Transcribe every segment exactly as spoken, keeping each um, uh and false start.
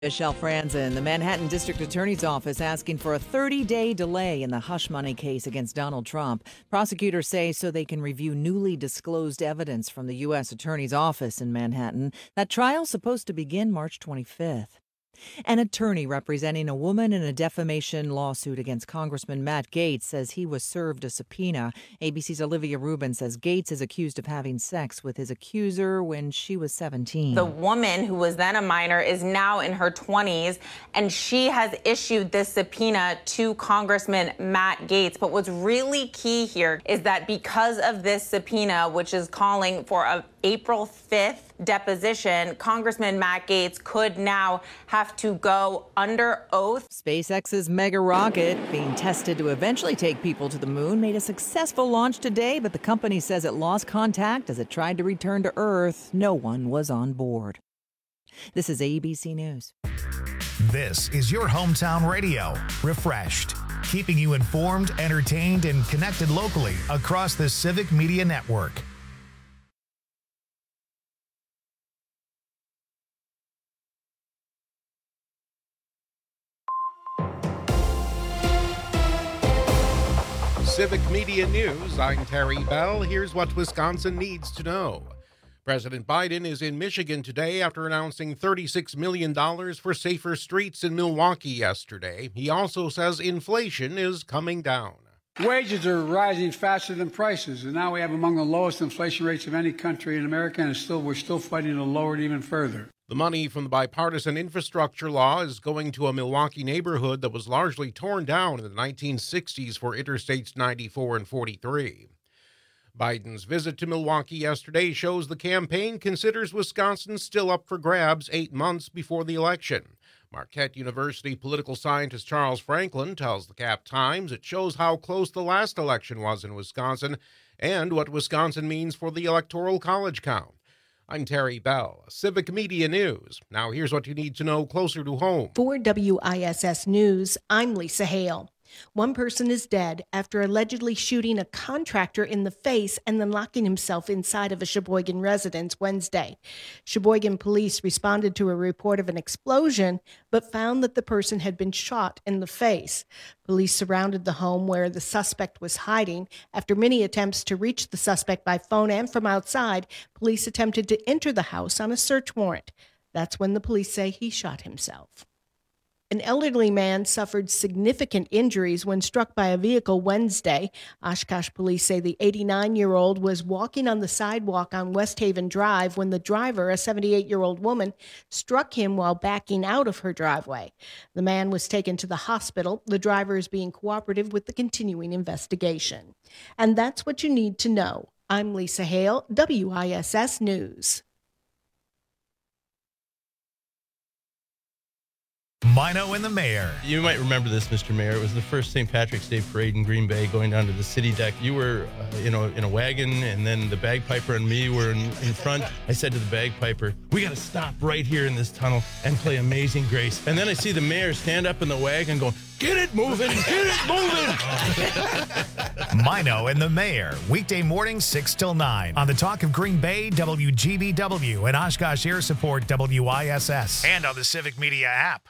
Michelle Franzen, the Manhattan District Attorney's Office asking for a thirty-day delay in the hush money case against Donald Trump. Prosecutors say so they can review newly disclosed evidence from the U S Attorney's Office in Manhattan. That trial's supposed to begin March twenty-fifth. An attorney representing a woman in a defamation lawsuit against Congressman Matt Gaetz says he was served a subpoena. A B C's Olivia Rubin says Gaetz is accused of having sex with his accuser when she was seventeen. The woman, who was then a minor, is now in her twenties, and she has issued this subpoena to Congressman Matt Gaetz. But what's really key here is that because of this subpoena, which is calling for a April fifth deposition, Congressman Matt Gaetz could now have to go under oath. SpaceX's mega rocket, being tested to eventually take people to the moon, made a successful launch today, but the company says it lost contact as it tried to return to Earth. No one was on board. This is A B C News. This is your hometown radio, Refreshed, keeping you informed, entertained, and connected locally across the Civic Media Network. Civic Media News, I'm Terry Bell. Here's what Wisconsin needs to know. President Biden is in Michigan today after announcing thirty-six million dollars for safer streets in Milwaukee yesterday. He also says inflation is coming down. Wages are rising faster than prices, and now we have among the lowest inflation rates of any country in America, and still, we're still fighting to lower it even further. The money from the bipartisan infrastructure law is going to a Milwaukee neighborhood that was largely torn down in the nineteen sixties for Interstates ninety-four and forty-three. Biden's visit to Milwaukee yesterday shows the campaign considers Wisconsin still up for grabs eight months before the election. Marquette University political scientist Charles Franklin tells the Cap Times it shows how close the last election was in Wisconsin and what Wisconsin means for the Electoral College count. I'm Terry Bell, Civic Media News. Now here's what you need to know closer to home. For W I S S News, I'm Lisa Hale. One person is dead after allegedly shooting a contractor in the face and then locking himself inside of a Sheboygan residence Wednesday. Sheboygan police responded to a report of an explosion, but found that the person had been shot in the face. Police surrounded the home where the suspect was hiding. After many attempts to reach the suspect by phone and from outside, police attempted to enter the house on a search warrant. That's when the police say he shot himself. An elderly man suffered significant injuries when struck by a vehicle Wednesday. Oshkosh police say the eighty-nine-year-old was walking on the sidewalk on West Haven Drive when the driver, a seventy-eight-year-old woman, struck him while backing out of her driveway. The man was taken to the hospital. The driver is being cooperative with the continuing investigation. And that's what you need to know. I'm Lisa Hale, W I S S News. Mino and the Mayor. You might remember this, Mister Mayor. It was the first Saint Patrick's Day parade in Green Bay going down to the city deck. You were, uh, you know, in a wagon, and then the bagpiper and me were in, in front. I said to the bagpiper, we got to stop right here in this tunnel and play Amazing Grace. And then I see the mayor stand up in the wagon going, get it moving, get it moving. Mino and the Mayor, weekday mornings six till nine on the Talk of Green Bay, W G B W, and Oshkosh Air Support, W I S S, and on the Civic Media app.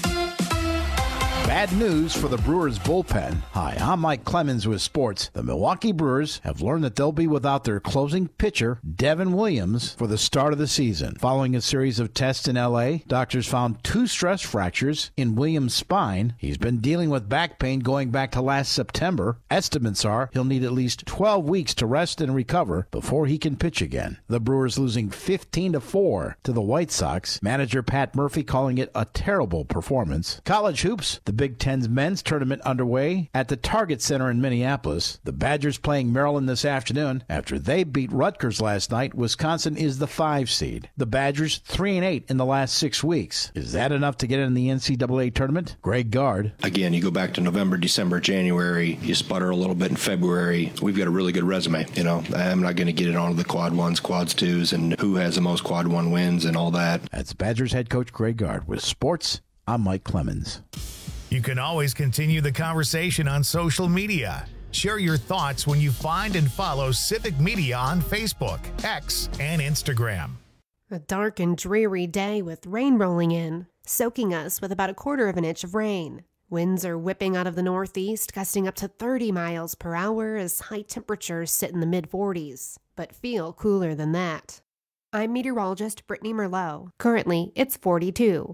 Bad news for the Brewers bullpen. Hi, I'm Mike Clemens with sports. The Milwaukee Brewers have learned that they'll be without their closing pitcher, Devin Williams, for the start of the season. Following a series of tests in L A, doctors found two stress fractures in Williams' spine. He's been dealing with back pain going back to last September. Estimates are he'll need at least twelve weeks to rest and recover before he can pitch again. The Brewers losing fifteen to four to the White Sox. Manager Pat Murphy calling it a terrible performance. College hoops, the Big Ten's men's tournament underway at the Target Center in Minneapolis. The Badgers playing Maryland this afternoon. After they beat Rutgers last night, Wisconsin is the five seed. The Badgers three and eight in the last six weeks. Is that enough to get in the N C double A tournament? Greg Gard. Again, you go back to November, December, January. You sputter a little bit in February. We've got a really good resume. You know, I'm not going to get it on to the quad ones, quads twos, and who has the most quad one wins and all that. That's Badgers head coach Greg Gard with sports. I'm Mike Clemens. You can always continue the conversation on social media. Share your thoughts when you find and follow Civic Media on Facebook, X, and Instagram. A dark and dreary day with rain rolling in. soaking us with about a quarter of an inch of rain. Winds are whipping out of the northeast, gusting up to thirty miles per hour as high temperatures sit in the mid forties, but feel cooler than that. I'm meteorologist Brittany Merlot. Currently, it's forty-two.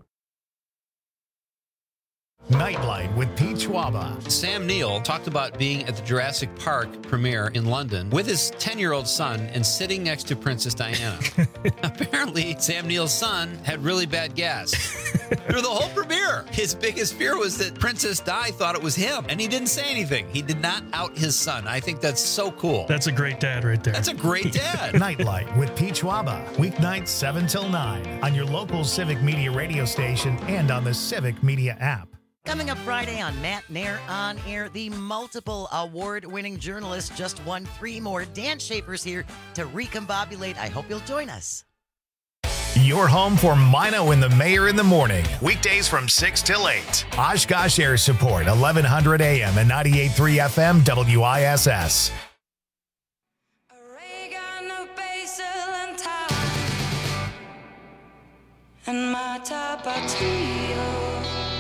Nightlight with Pete Schwaba. Sam Neill talked about being at the Jurassic Park premiere in London with his ten-year-old son and sitting next to Princess Diana. Apparently, Sam Neill's son had really bad gas through the whole premiere. His biggest fear was that Princess Di thought it was him, and he didn't say anything. He did not out his son. I think that's so cool. That's a great dad right there. That's a great dad. Nightlight with Pete Schwaba. Weeknights seven till nine on your local Civic Media radio station and on the Civic Media app. Coming up Friday on Matt Nair On Air, the multiple award-winning journalist just won three more dance shapers here to recombobulate. I hope you'll join us. Your home for Mino and the Mayor in the morning. Weekdays from six till eight. Oshkosh Air Support, eleven hundred A M and ninety-eight point three F M W I S S. And my tapatio.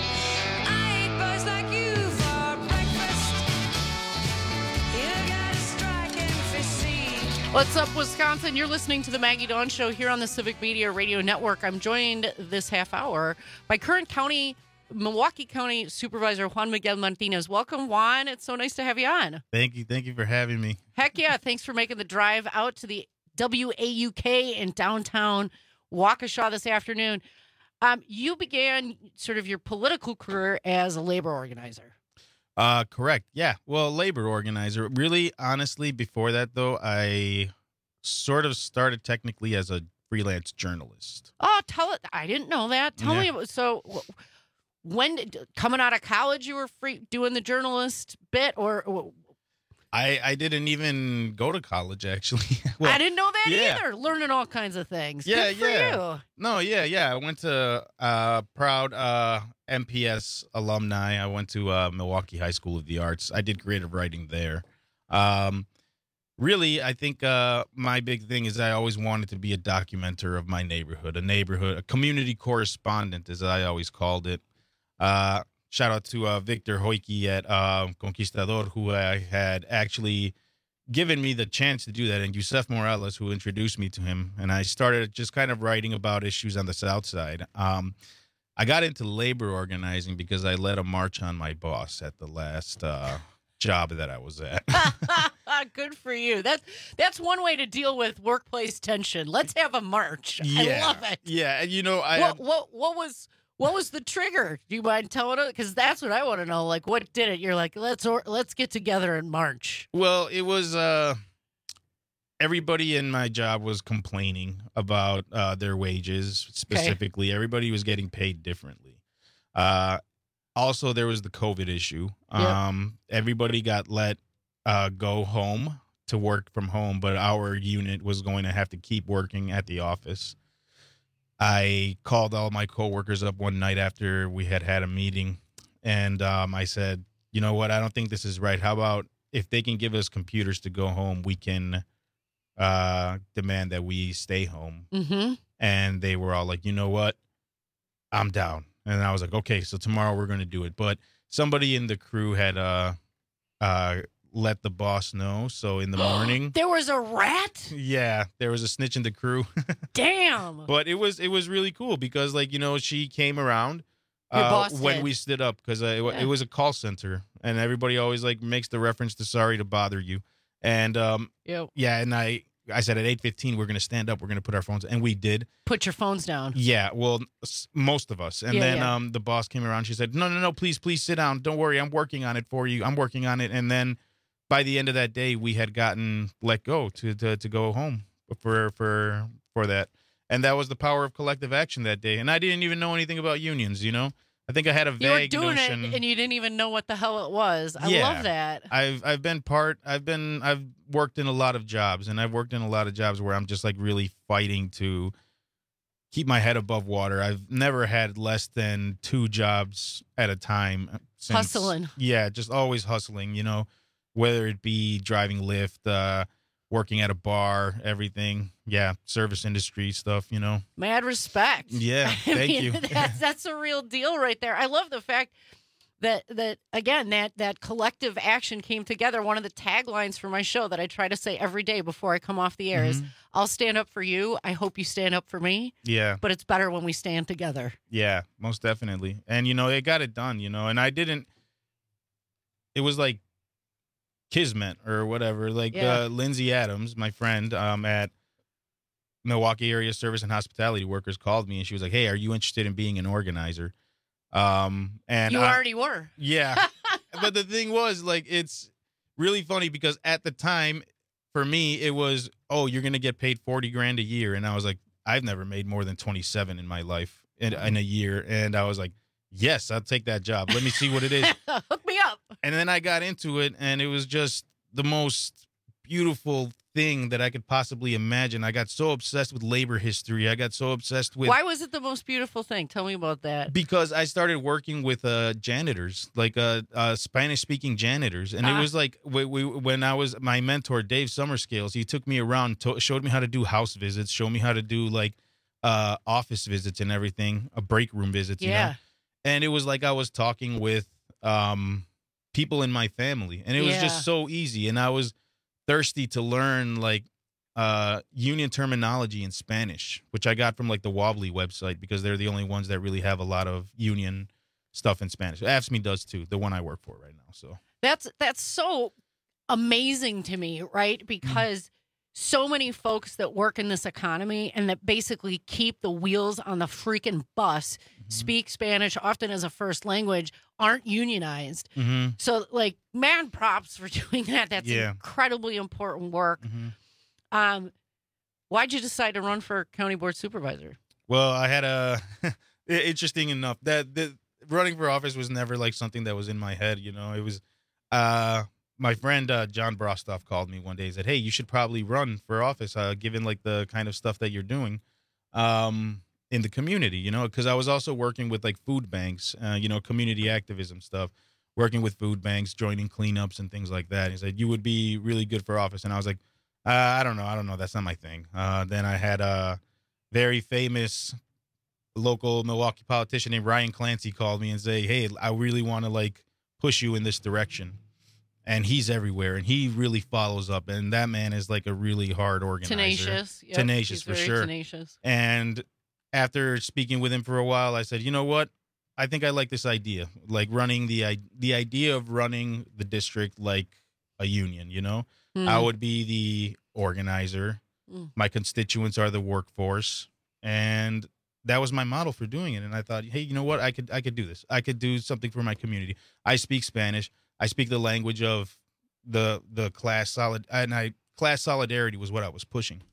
What's up, Wisconsin? You're listening to the Maggie Dawn Show here on the Civic Media Radio Network. I'm joined this half hour by current county, Milwaukee County Supervisor Juan Miguel Martinez. Welcome, Juan. It's so nice to have you on. Thank you. Thank you for having me. Heck yeah. Thanks for making the drive out to the W A U K in downtown Waukesha this afternoon. Um, you began sort of your political career as a labor organizer. Uh, correct. Yeah. Well, labor organizer. Really, honestly, before that, though, I sort of started technically as a freelance journalist. Oh, tell it. I didn't know that. Tell Yeah. me. About, so when did, coming out of college, you were free doing the journalist bit, or I, I didn't even go to college, actually. Well, I didn't know that yeah. either. Learning all kinds of things. Yeah, Good for yeah. you. No, yeah, yeah. I went to uh, proud uh, M P S alumni. I went to uh, Milwaukee High School of the Arts. I did creative writing there. Um, really, I think uh, my big thing is I always wanted to be a documenter of my neighborhood, a neighborhood, a community correspondent, as I always called it. Uh, shout out to uh, Victor Hoyke at uh, Conquistador, who I had actually given me the chance to do that, and Yusef Morales, who introduced me to him. And I started just kind of writing about issues on the South Side. Um, I got into labor organizing because I led a march on my boss at the last uh, job that I was at. Good for you. That's that's one way to deal with workplace tension. Let's have a march. Yeah, I love it. Yeah, and you know, I what, what what was what was the trigger? Do you mind telling us? Because that's what I want to know. Like, what did it? You're like, let's or, let's get together and march. Well, it was uh, everybody in my job was complaining about uh, their wages. Specifically, okay. Everybody was getting paid differently. Uh, also, there was the COVID issue. Um, yep. Everybody got let uh, go home to work from home, but our unit was going to have to keep working at the office. I called all my coworkers up one night after we had had a meeting, and um, I said, you know what, I don't think this is right. How about if they can give us computers to go home, we can uh, demand that we stay home. Mm-hmm. And they were all like, you know what, I'm down. And I was like, okay, so tomorrow we're going to do it. But somebody in the crew had uh, uh, let the boss know. So in the morning, there was a rat. Yeah, there was a snitch in the crew. Damn. But it was it was really cool because, like, you know, she came around Your uh, boss when did. we stood up because uh, it, Yeah. it was a call center, and everybody always like makes the reference to sorry to bother you. And um, Yep. yeah, and I I said at eight fifteen we're gonna stand up, we're gonna put our phones, and we did. Put your phones down. Yeah, well, s- most of us. And Yeah, then yeah. um, the boss came around. She said, no, no, no, please, please sit down. Don't worry. I'm working on it for you. I'm working on it. And then by the end of that day, we had gotten let go to to, to go home for, for, for that. And that was the power of collective action that day. And I didn't even know anything about unions, you know? I think I had a You were vague doing notion. it, and you didn't even know what the hell it was. I Yeah. love that. I've I've been part I've been I've worked in a lot of jobs, and I've worked in a lot of jobs where I'm just like really fighting to keep my head above water. I've never had less than two jobs at a time. Since, Hustling. Yeah, just always hustling, you know, whether it be driving Lyft, uh, working at a bar, everything. Yeah, service industry stuff, you know. Mad respect. Yeah, I thank mean, you. That's, that's a real deal right there. I love the fact that, that again, that, that collective action came together. One of the taglines for my show that I try to say every day before I come off the air is, Mhm. I'll stand up for you. I hope you stand up for me. Yeah. But it's better when we stand together. Yeah, most definitely. And, you know, it got it done, you know, and I didn't, it was like kismet or whatever. Like Yeah. uh, Lindsay Adams, my friend um, at Milwaukee Area Service and Hospitality Workers called me and she was like, hey, are you interested in being an organizer? Um, and You I- already were. Yeah. But the thing was, like, it's really funny because at the time, for me, it was, oh, you're going to get paid forty grand a year. And I was like, I've never made more than twenty-seven in my life in, in a year. And I was like, yes, I'll take that job. Let me see what it is. Hook me up. And then I got into it, and it was just the most beautiful thing that I could possibly imagine. I got so obsessed with labor history. I got so obsessed with... Why was it the most beautiful thing? Tell me about that. Because I started working with uh, janitors, like uh, uh, Spanish-speaking janitors, and Ah. it was like we, we, when I was my mentor, Dave Summerscales. He took me around, to, showed me how to do house visits, showed me how to do like uh, office visits and everything, a break room visits. You Yeah. know? And it was like I was talking with um, people in my family, and it was Yeah. just so easy. And I was thirsty to learn like uh, union terminology in Spanish, which I got from like the Wobbly website because they're the only ones that really have a lot of union stuff in Spanish. A F S M E does too, the one I work for right now. So That's that's so amazing to me, right? Because so many folks that work in this economy and that basically keep the wheels on the freaking bus speak Spanish, often as a first language, aren't unionized. Mm-hmm. So, like, man, props for doing that. That's Yeah. incredibly important work. Um, why'd you decide to run for county board supervisor? Well, I had a interesting enough that the running for office was never like something that was in my head. You know, it was uh, my friend uh, John Brostoff called me one day and said, "Hey, you should probably run for office, uh, given like the kind of stuff that you're doing um, in the community." You know, because I was also working with like food banks, uh, you know, community activism stuff, working with food banks, joining cleanups and things like that. He said you would be really good for office, and I was like, uh, I don't know, I don't know, that's not my thing. Uh, then I had a very famous local Milwaukee politician named Ryan Clancy called me and say, "Hey, I really want to like push you in this direction." And he's everywhere, and he really follows up. And that man is like a really hard organizer. Tenacious. Yep, Tenacious, he's for very sure. tenacious. And after speaking with him for a while, I said, you know what? I think I like this idea, like running the i- the idea of running the district like a union, you know? Hmm. I would be the organizer. Mm. My constituents are the workforce. And that was my model for doing it. And I thought, hey, you know what? I could I could do this. I could do something for my community. I speak Spanish. I speak the language of the the class solid and I class solidarity was what I was pushing.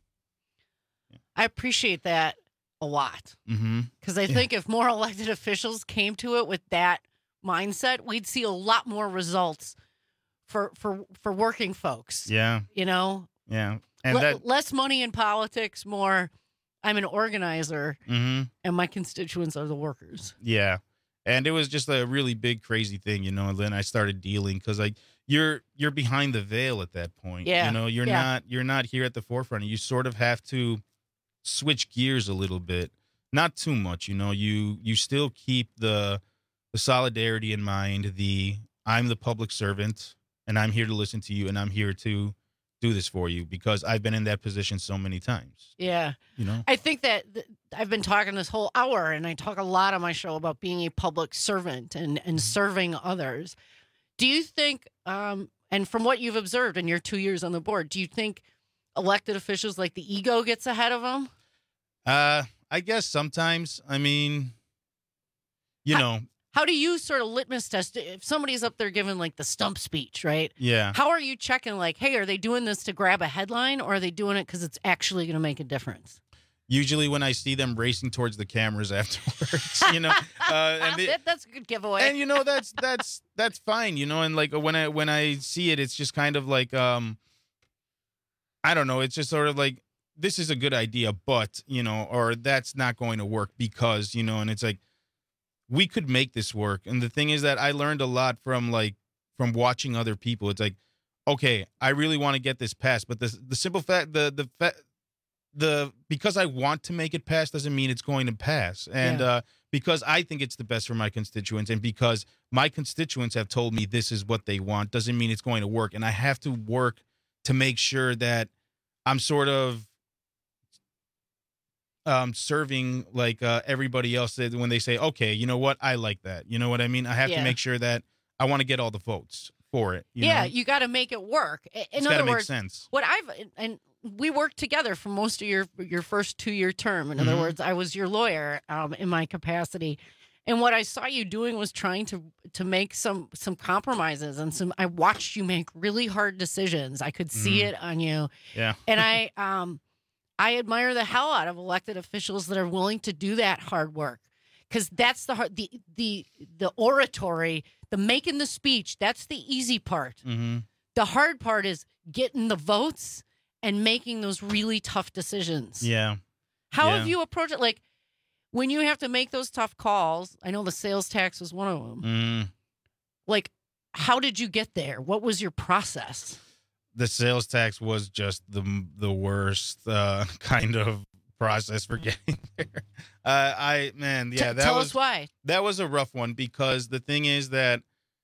I appreciate that a lot. Mm-hmm. Because I think if more elected officials came to it with that mindset, we'd see a lot more results for for for working folks. Yeah. You know, Yeah. And Le- that less money in politics, more I'm an organizer, mm-hmm. and my constituents are the workers. Yeah. And it was just a really big, crazy thing, you know. And then I started dealing because like you're you're behind the veil at that point. Yeah, You know, you're yeah. not you're not here at the forefront. You sort of have to switch gears a little bit. Not too much, you know. You you still keep the the solidarity in mind, the I'm the public servant and I'm here to listen to you and I'm here to do this for you because I've been in that position so many times. Yeah. You know? I think that th- I've been talking this whole hour, and I talk a lot on my show about being a public servant and, Mm-hmm. and serving others. Do you think, um, and from what you've observed in your two years on the board, do you think elected officials, like, the ego gets ahead of them? Uh I guess sometimes. I mean, you know, How do you sort of litmus test it? If somebody's up there giving, like, the stump speech, right? yeah. How are you checking, like, hey, are they doing this to grab a headline, or are they doing it because it's actually going to make a difference? Usually when I see them racing towards the cameras afterwards, you know, uh, and they, That- that's a good giveaway. and you know that's that's that's fine, you know, and like when I when I see it, it's just kind of like um, I don't know, it's just sort of like this is a good idea, but you know, or that's not going to work because you know, and it's like we could make this work. And the thing is that I learned a lot from like from watching other people. It's like, okay, I really want to get this passed, but the the simple fact, the the fa- the because I want to make it pass doesn't mean it's going to pass, and Yeah. uh, because I think it's the best for my constituents, and because my constituents have told me this is what they want, doesn't mean it's going to work, and I have to work to make sure that I'm sort of um, serving like uh, everybody else that when they say, okay, you know what, I like that. You know what I mean? I have Yeah. to make sure that I want to get all the votes for it. You yeah, know? you got to make it work. I- In It's other gotta make words, sense. what I've and we worked together for most of your your first two year term. In other Mhm. words, I was your lawyer um, in my capacity, and what I saw you doing was trying to to make some some compromises and some. I watched you make really hard decisions. I could see Mhm. it on you, Yeah. and I um I admire the hell out of elected officials that are willing to do that hard work. Because that's the hard, the the the oratory, the making the speech. That's the easy part. Mm-hmm. The hard part is getting the votes and making those really tough decisions. Yeah. How Yeah. have you approached it? Like when you have to make those tough calls. I know the sales tax was one of them. Mm. Like, how did you get there? What was your process? The sales tax was just the the worst uh, kind of process for getting there. Uh, I man, yeah, T- that tell was us why. that was a rough one because the thing is that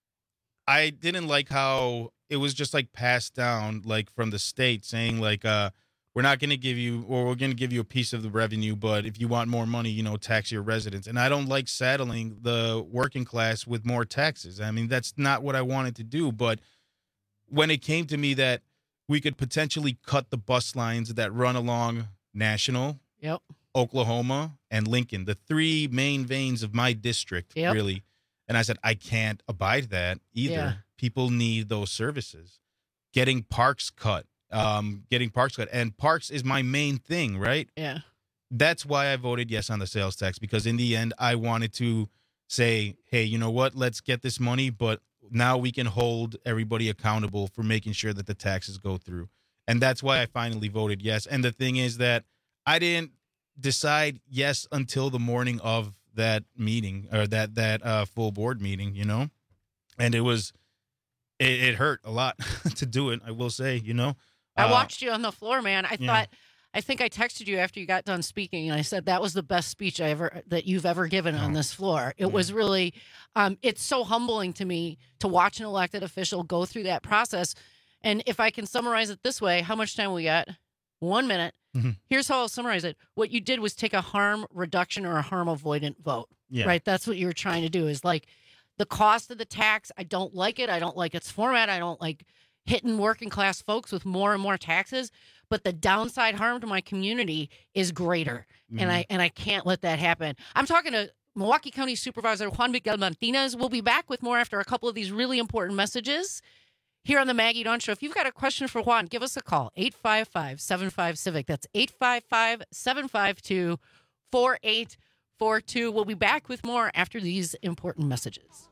I didn't like how it was just like passed down like from the state saying like uh we're not going to give you or we're going to give you a piece of the revenue, but if you want more money, you know, tax your residents. And I don't like saddling the working class with more taxes. I mean, that's not what I wanted to do, but when it came to me that we could potentially cut the bus lines that run along National, Yep. Oklahoma, and Lincoln, the three main veins of my district, Yep. really. And I said, I can't abide that either. Yeah. People need those services. Getting parks cut, um, getting parks cut. And parks is my main thing, right? Yeah. That's why I voted yes on the sales tax, because in the end, I wanted to say, hey, you know what? Let's get this money, but now we can hold everybody accountable for making sure that the taxes go through. And that's why I finally voted yes. And the thing is that I didn't decide yes until the morning of that meeting or that that uh, full board meeting, you know, and it was it, it hurt a lot to do it. I will say, you know, I Uh, watched you on the floor, man. I yeah. thought, I think I texted you after you got done speaking, and I said that was the best speech I ever that you've ever given on this floor. It was really, um, it's so humbling to me to watch an elected official go through that process. And if I can summarize it this way, how much time we got? One minute. Mhm. Here's how I'll summarize it. What you did was take a harm reduction or a harm avoidant vote. Yeah. Right. That's what you were trying to do. Is like the cost of the tax. I don't like it. I don't like its format. I don't like hitting working class folks with more and more taxes. But the downside harm to my community is greater, and I and I can't let that happen. I'm talking to Milwaukee County Supervisor Juan Miguel Martinez. We'll be back with more after a couple of these really important messages here on the Maggie Dawn Show. If you've got a question for Juan, give us a call, eight five five, seven five, CIVIC. That's eight five five, seven five two, four eight four two. We'll be back with more after these important messages.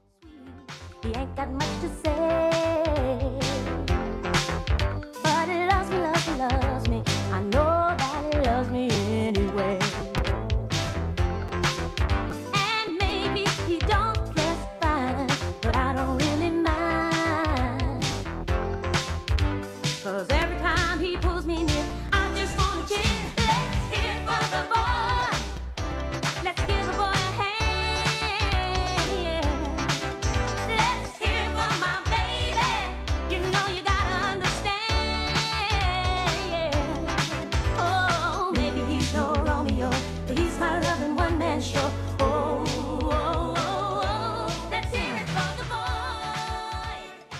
He ain't got much to say, but he loves me, loves me, loves me. I know that he loves me anyway. And maybe he don't dress fine, but I don't really mind. 'Cause every time he pulls me near, I just wanna kiss. Let's hear it for the boy. Let's give the boy a hand, yeah. Let's hear it for my baby. You know you gotta understand, yeah. Oh, maybe he's no Romeo, but he's my loving one-man show. Oh, oh, oh, oh. Let's hear it for the boy.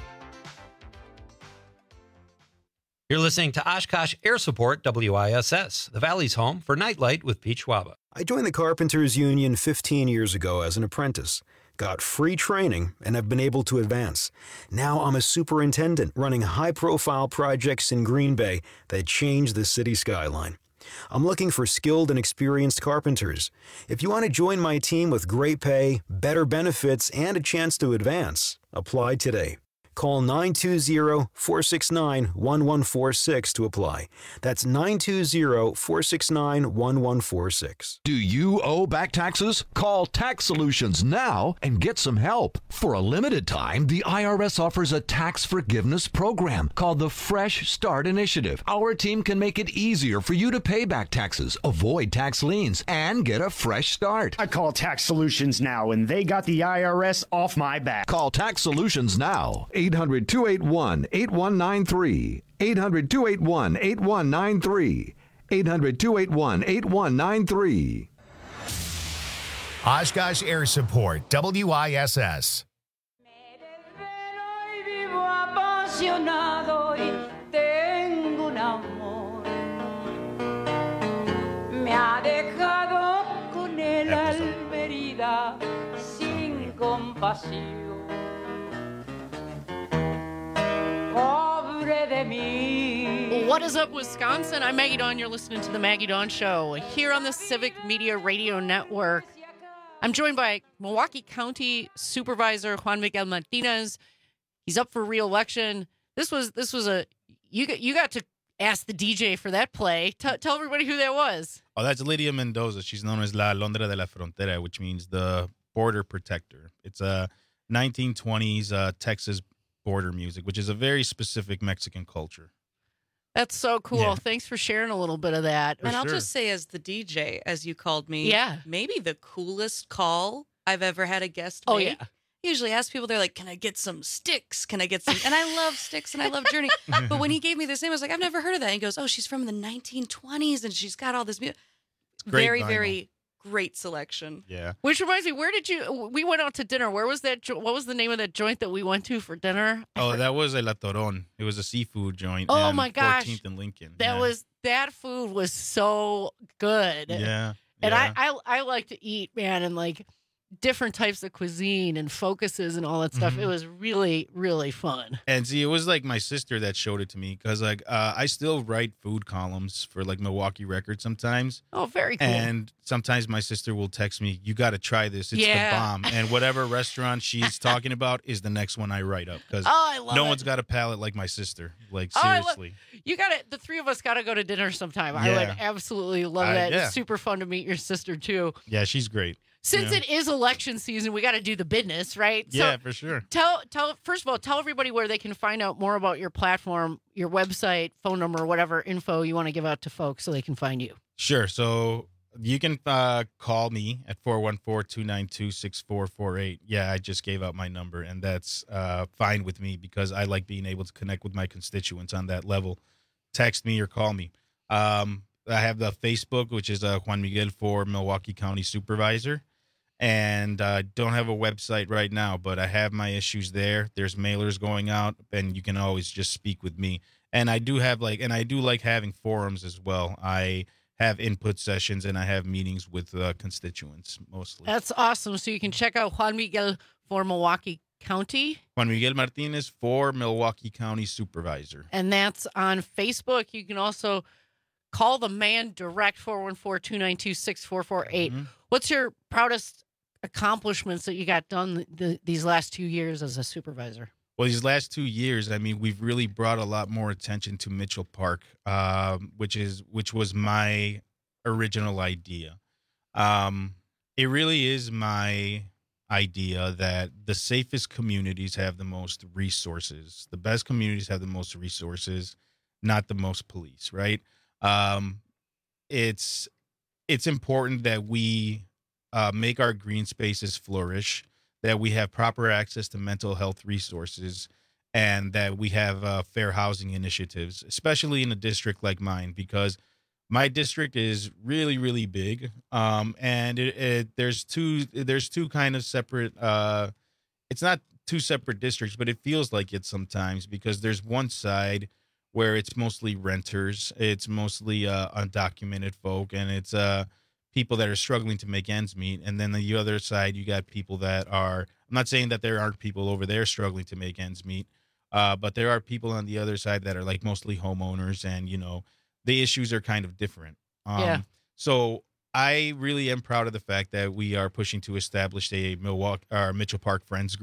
You're listening to Oshkosh Air Support, W I S S, the Valley's home for Nightlight with Pete Schwaba. I joined the Carpenters Union fifteen years ago as an apprentice, got free training, and have been able to advance. Now I'm a superintendent running high-profile projects in Green Bay that change the city skyline. I'm looking for skilled and experienced carpenters. If you want to join my team with great pay, better benefits, and a chance to advance, apply today. Call nine two zero, four six nine, one one four six to apply. That's nine two zero, four six nine, one one four six. Do you owe back taxes? Call Tax Solutions now and get some help. For a limited time, the I R S offers a tax forgiveness program called the Fresh Start Initiative. Our team can make it easier for you to pay back taxes, avoid tax liens, and get a fresh start. I call Tax Solutions now, and they got the I R S off my back. Call Tax Solutions now. eight hundred, two eight one, eight one nine three. eight hundred, two eight one, eight one nine three. eight hundred, two eight one, eight one nine three. Oshkosh Air Support, W I S S. Vivo apasionado y tengo un amor. Me ha dejado con el alma herida sin compasión. Pobre de mí. What is up, Wisconsin? I'm Maggie Dawn. You're listening to The Maggie Dawn Show here on the Civic Media Radio Network. I'm joined by Milwaukee County Supervisor Juan Miguel Martinez. He's up for re-election. This was this was a you got you got to ask the D J for that play. T- tell everybody who that was. Oh, that's Lydia Mendoza. She's known as La Alondra de la Frontera, which means the border protector. It's a nineteen twenties uh, Texas border music, which is a very specific Mexican culture. That's so cool. Yeah. Thanks for sharing a little bit of that. And I'll just say, as the D J, as you called me, Yeah. maybe the coolest call I've ever had a guest Oh, make. yeah. Usually ask people, they're like, can I get some sticks? Can I get some? And I love sticks and I love Journey. But when he gave me this name, I was like, I've never heard of that. And he goes, oh, she's from the nineteen twenties and she's got all this music. great Very, vinyl. very great selection. Yeah. Which reminds me, where did you? We went out to dinner. Where was that? jo- What was the name of that joint that we went to for dinner? Oh, that was El Atoron. It was a seafood joint. Oh, on my gosh. fourteenth and Lincoln. That yeah. was that food was so good. Yeah. And yeah. I, I I like to eat, man, and like different types of cuisine and focuses and all that stuff. Mhm. It was really, really fun. And see, it was like my sister that showed it to me because, like, uh, I still write food columns for like Milwaukee Record sometimes. Oh, very cool. And sometimes my sister will text me, "You got to try this. It's Yeah. the bomb." And whatever restaurant she's talking about is the next one I write up because Oh, I love no it. one's got a palate like my sister. Like Oh, I lo- seriously. You got to The three of us got to go to dinner sometime. I Yeah. would absolutely love Uh, that. yeah. It's super fun to meet your sister too. Yeah, she's great. Since Yeah. it is election season, we got to do the business, right? Yeah, for sure. Tell tell first of all, tell everybody where they can find out more about your platform, your website, phone number, whatever info you want to give out to folks so they can find you. Sure. So you can uh, call me at four one four, two nine two, six four four eight. Yeah, I just gave out my number, and that's uh, fine with me because I like being able to connect with my constituents on that level. Text me or call me. Um, I have the Facebook, which is uh, Juan Miguel for Milwaukee County Supervisor. And uh, don't have a website right now, but I have my issues there. There's mailers going out, and you can always just speak with me. And I do have like, and I do like having forums as well. I have input sessions and I have meetings with uh, constituents mostly. That's awesome. So you can check out Juan Miguel for Milwaukee County, Juan Miguel Martinez for Milwaukee County Supervisor. and that's on Facebook. You can also call the man direct, four one four, two nine two, six four four eight. Mm-hmm. What's your proudest accomplishments that you got done the, these last two years as a supervisor? Well, these last two years, I mean, we've really brought a lot more attention to Mitchell Park, um, which is which was my original idea. Um, it really is my idea that the safest communities have the most resources. The best communities have the most resources, not the most police, right? Um, it's it's important that we uh, make our green spaces flourish, that we have proper access to mental health resources, and that we have uh, fair housing initiatives, especially in a district like mine, because my district is really, really big. Um, and it, it, there's two, there's two kind of separate, uh, it's not two separate districts, but it feels like it sometimes because there's one side where it's mostly renters. It's mostly uh, undocumented folk, and it's uh, people that are struggling to make ends meet. And then the other side, you got people that are, I'm not saying that there aren't people over there struggling to make ends meet, uh, but there are people on the other side that are like mostly homeowners, and, you know, the issues are kind of different. Um, Yeah. So I really am proud of the fact that we are pushing to establish a Milwaukee or Mitchell Park Friends group.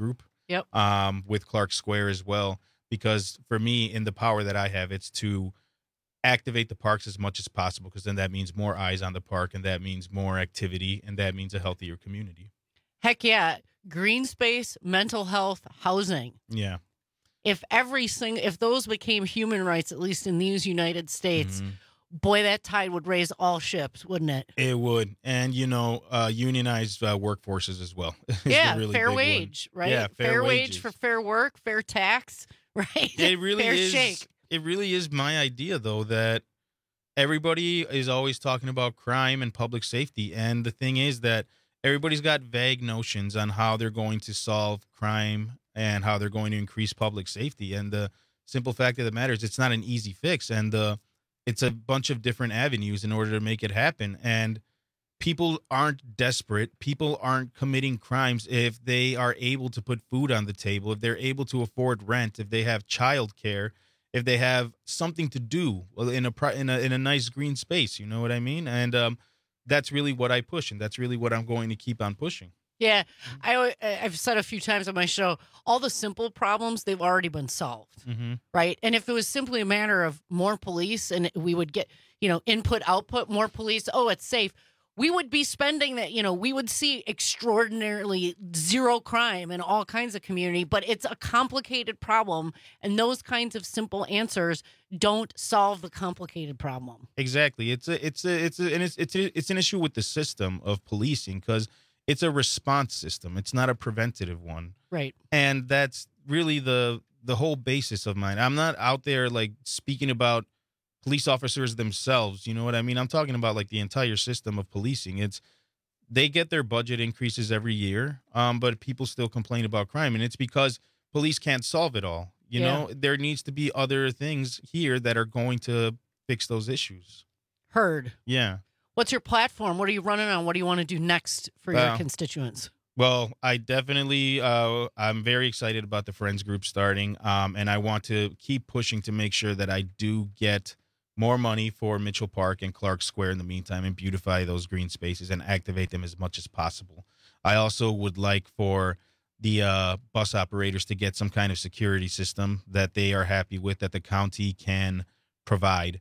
Yep. Um, with Clark Square as well, because for me, in the power that I have, it's to activate the parks as much as possible, because then that means more eyes on the park, and that means more activity, and that means a healthier community. Heck yeah. Green space, mental health, housing. Yeah. If every single, if those became human rights, at least in these United States, Mm-hmm. boy, that tide would raise all ships, wouldn't it? It would. And, you know, uh, unionized uh, workforces as well. is the Yeah, really fair big one. wage, right? Yeah, fair, wage wages. for fair work, fair tax, right? It really fair is. shake. It really is my idea, though, that everybody is always talking about crime and public safety. And the thing is that everybody's got vague notions on how they're going to solve crime and how they're going to increase public safety. And the simple fact of the matter is it's not an easy fix. And uh, it's a bunch of different avenues in order to make it happen. And people aren't desperate. People aren't committing crimes if they are able to put food on the table, if they're able to afford rent, if they have childcare, if they have something to do in a pri- in a in a nice green space. You know what I mean? And um, that's really what I push, and that's really what I'm going to keep on pushing. Yeah, I, al- I've said a few times on my show, all the simple problems, they've already been solved, Mm-hmm. right? And if it was simply a matter of more police and we would get, you know, input, output, more police, oh, it's safe, we would be spending that, you know, we would see extraordinarily zero crime in all kinds of community, but it's a complicated problem. And those kinds of simple answers don't solve the complicated problem. Exactly. It's a it's a it's a, and it's it's a, it's an issue with the system of policing, because it's a response system. It's not a preventative one. Right. And that's really the the whole basis of mine. I'm not out there like speaking about police officers themselves. You know what I mean? I'm talking about like the entire system of policing. It's they get their budget increases every year, um, but people still complain about crime, and it's because police can't solve it all. You Yeah. know, there needs to be other things here that are going to fix those issues. Heard. Yeah. What's your platform? What are you running on? What do you want to do next for your Well, constituents? Well, I definitely, uh, I'm very excited about the Friends group starting, um, and I want to keep pushing to make sure that I do get more money for Mitchell Park and Clark Square in the meantime, and beautify those green spaces and activate them as much as possible. I also would like for the uh, bus operators to get some kind of security system that they are happy with, that the county can provide,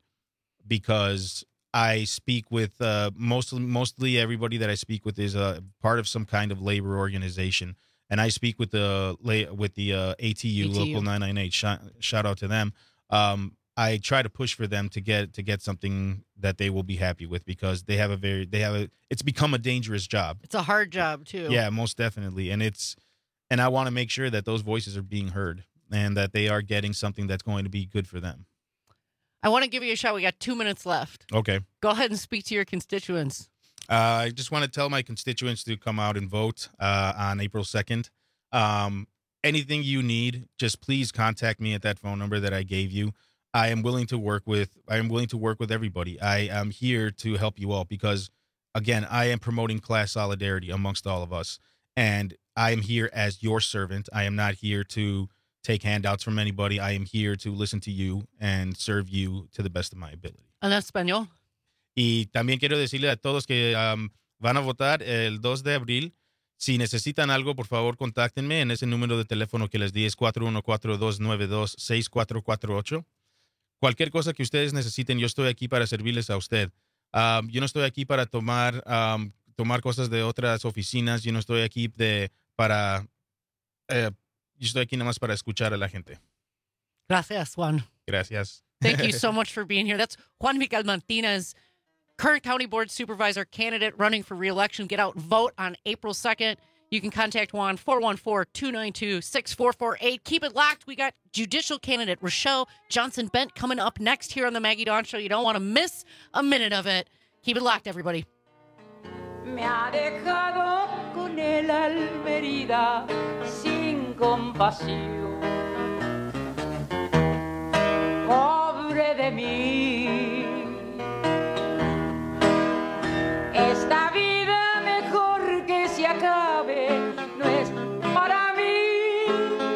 because I speak with uh, mostly mostly everybody that I speak with is a part of some kind of labor organization, and I speak with the la- with the uh, A T U, A T U. Local nine ninety-eight. Shout, shout out to them. Um, I try to push for them to get to get something that they will be happy with, because they have a very they have a it's become a dangerous job. It's a hard job, too. Yeah, most definitely, and it's and I want to make sure that those voices are being heard and that they are getting something that's going to be good for them. I want to give you a shot. We got two minutes left. Okay. Go ahead and speak to your constituents. Uh, I just want to tell my constituents to come out and vote uh, on April second. Um, anything you need, just please contact me at that phone number that I gave you. I am willing to work with. I am willing to work with everybody. I am here to help you all because, again, I am promoting class solidarity amongst all of us, and I am here as your servant. I am not here to take handouts from anybody. I am here to listen to you and serve you to the best of my ability. En español. Y también quiero decirle a todos que um, van a votar el dos de abril. Si necesitan algo, por favor, contáctenme en ese número de teléfono que les di, es cuatro uno cuatro, dos nueve dos, seis cuatro cuatro ocho. Cualquier cosa que ustedes necesiten, yo estoy aquí para servirles a usted. Um, yo no estoy aquí para tomar, um, tomar cosas de otras oficinas. Yo no estoy aquí de, para... Eh, yo estoy aquí nada más para escuchar a la gente. Gracias, Juan. Gracias. Thank you so much for being here. That's Juan Miguel Martinez, current county board supervisor candidate running for re-election. Get out and vote on April second. You can contact Juan, four one four, two nine two, six four four eight. Keep it locked. We got judicial candidate Rochelle Johnson-Bent coming up next here on the Maggie Dawn Show. You don't want to miss a minute of it. Keep it locked, everybody. Me ha dejado con el alma herida sin compasión. Pobre de mí. Esta vida mejor que se acabe no es para mí.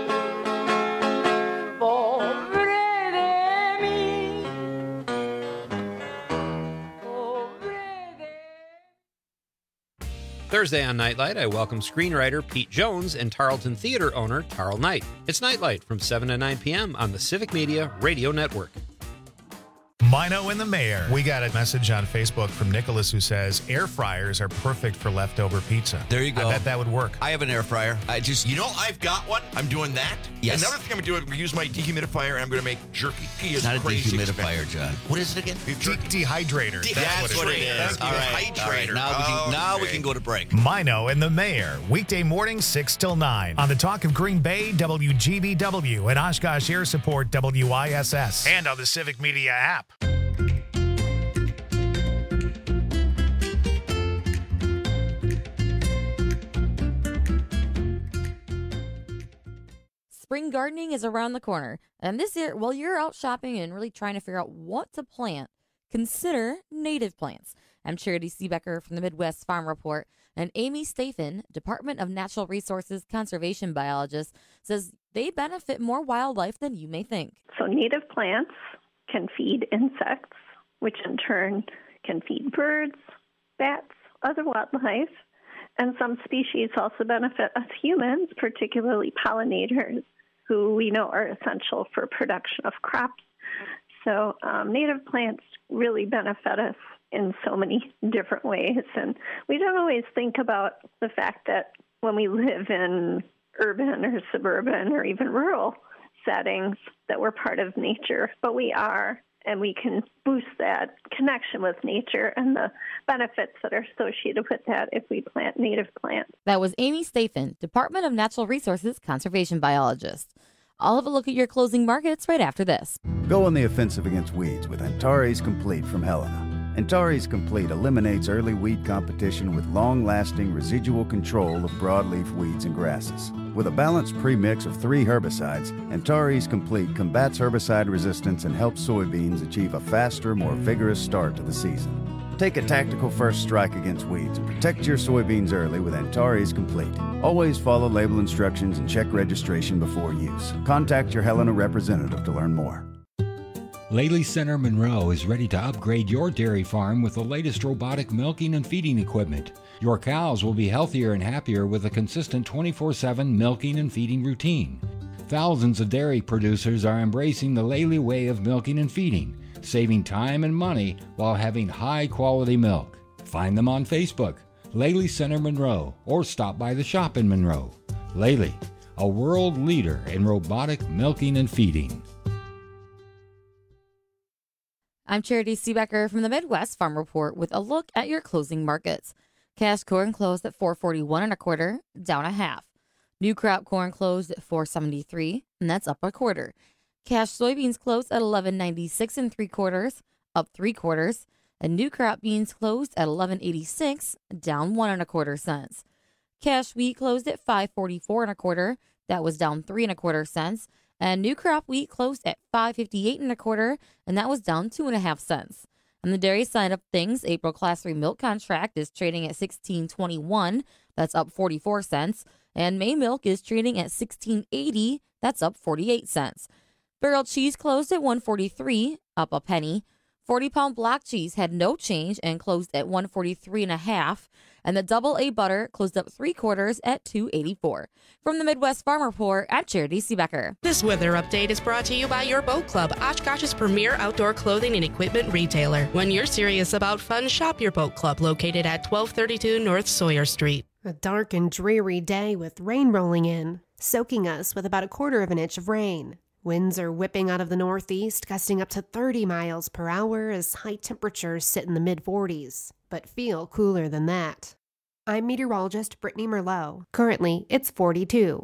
Pobre de mí. Pobre de Thursday on Nightlight, I welcome screenwriter Pete Jones and Tarleton Theater owner Tarl Knight. It's Nightlight from seven to nine p.m. on the Civic Media Radio Network. Mino and the Mayor. We got a message on Facebook from Nicholas who says air fryers are perfect for leftover pizza. There you go. I bet that would work. I have an air fryer. I just You know, I've got one. I'm doing that. Yes. Another thing I'm doing, I'm going to use my dehumidifier, and I'm going to make jerky. He is not a crazy dehumidifier, expensive. John. What is it again? De- dehydrator. De- That's, that's what what it it is. is. All right. All right. Now we can now we Okay. can go to break. Mino and the Mayor. Weekday morning, six till nine. On the Talk of Green Bay, W G B W, and Oshkosh Air Support, W I S S. And on the Civic Media app. Spring gardening is around the corner, and this year, while you're out shopping and really trying to figure out what to plant, consider native plants. I'm Charity Seebecker from the Midwest Farm Report, and Amy Staphen, Department of Natural Resources Conservation Biologist, says they benefit more wildlife than you may think. So native plants can feed insects, which in turn can feed birds, bats, other wildlife, and some species also benefit us humans, particularly pollinators, who we know are essential for production of crops. So um, native plants really benefit us in so many different ways. And we don't always think about the fact that when we live in urban or suburban or even rural settings that we're part of nature, but we are, and we can boost that connection with nature and the benefits that are associated with that if we plant native plants. That was Amy Staphen, Department of Natural Resources Conservation Biologist. I'll have a look at your closing markets right after this. Go on the offensive against weeds with Antares Complete from Helena. Antares Complete eliminates early weed competition with long-lasting residual control of broadleaf weeds and grasses. With a balanced premix of three herbicides, Antares Complete combats herbicide resistance and helps soybeans achieve a faster, more vigorous start to the season. Take a tactical first strike against weeds and protect your soybeans early with Antares Complete. Always follow label instructions and check registration before use. Contact your Helena representative to learn more. Laley Center Monroe is ready to upgrade your dairy farm with the latest robotic milking and feeding equipment. Your cows will be healthier and happier with a consistent twenty-four seven milking and feeding routine. Thousands of dairy producers are embracing the Laley way of milking and feeding, saving time and money while having high-quality milk. Find them on Facebook, Laley Center Monroe, or stop by the shop in Monroe. Laley, a world leader in robotic milking and feeding. I'm Charity Seebecker from the Midwest Farm Report with a look at your closing markets. Cash corn closed at four forty-one and a quarter, down a half. New crop corn closed at four seventy-three, and that's up a quarter. Cash soybeans closed at eleven ninety-six and three quarters, up three quarters, and new crop beans closed at eleven eighty-six, down one and a quarter cents. Cash wheat closed at five forty-four and a quarter, that was down three and a quarter cents. And new crop wheat closed at five fifty-eight and a quarter, and that was down two and a half cents. On the dairy side of things, April Class three milk contract is trading at sixteen twenty-one, that's up forty-four cents, and May milk is trading at sixteen eighty, that's up forty-eight cents. Barrel cheese closed at one forty-three, up a penny. forty pound block cheese had no change and closed at one forty-three and a half. And the double A butter closed up three quarters at two eighty-four. From the Midwest Farm Report, I'm Charity Seebecker. This weather update is brought to you by your Boat Club, Oshkosh's premier outdoor clothing and equipment retailer. When you're serious about fun, shop your Boat Club, located at twelve thirty-two North Sawyer Street. A dark and dreary day with rain rolling in, soaking us with about a quarter of an inch of rain. Winds are whipping out of the northeast, gusting up to thirty miles per hour as high temperatures sit in the mid forties, but feel cooler than that. I'm meteorologist Brittany Merlot. Currently, it's forty-two.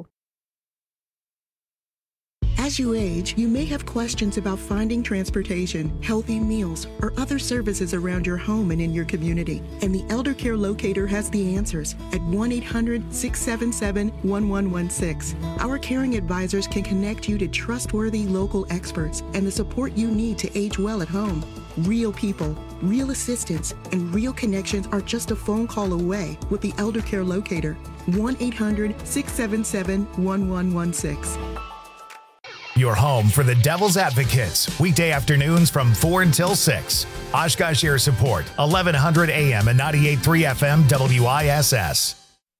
As you age, you may have questions about finding transportation, healthy meals, or other services around your home and in your community. And the Elder Care Locator has the answers at one eight hundred, six seven seven, one one one six. Our caring advisors can connect you to trustworthy local experts and the support you need to age well at home. Real people, real assistance, and real connections are just a phone call away with the Elder Care Locator. one eight hundred, six seven seven, one one one six. Your home for the Devil's Advocates. Weekday afternoons from four until six. Oshkosh Air Support, eleven hundred A M and ninety-eight point three F M W I S S.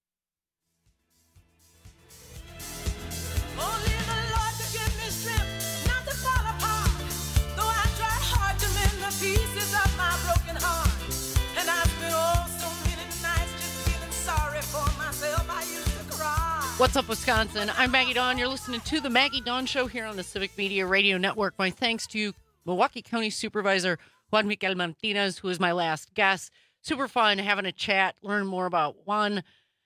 What's up, Wisconsin? I'm Maggie Dawn. You're listening to the Maggie Dawn Show here on the Civic Media Radio Network. My thanks to Milwaukee County Supervisor Juan Miguel Martinez, who is my last guest. Super fun having a chat, learn more about Juan,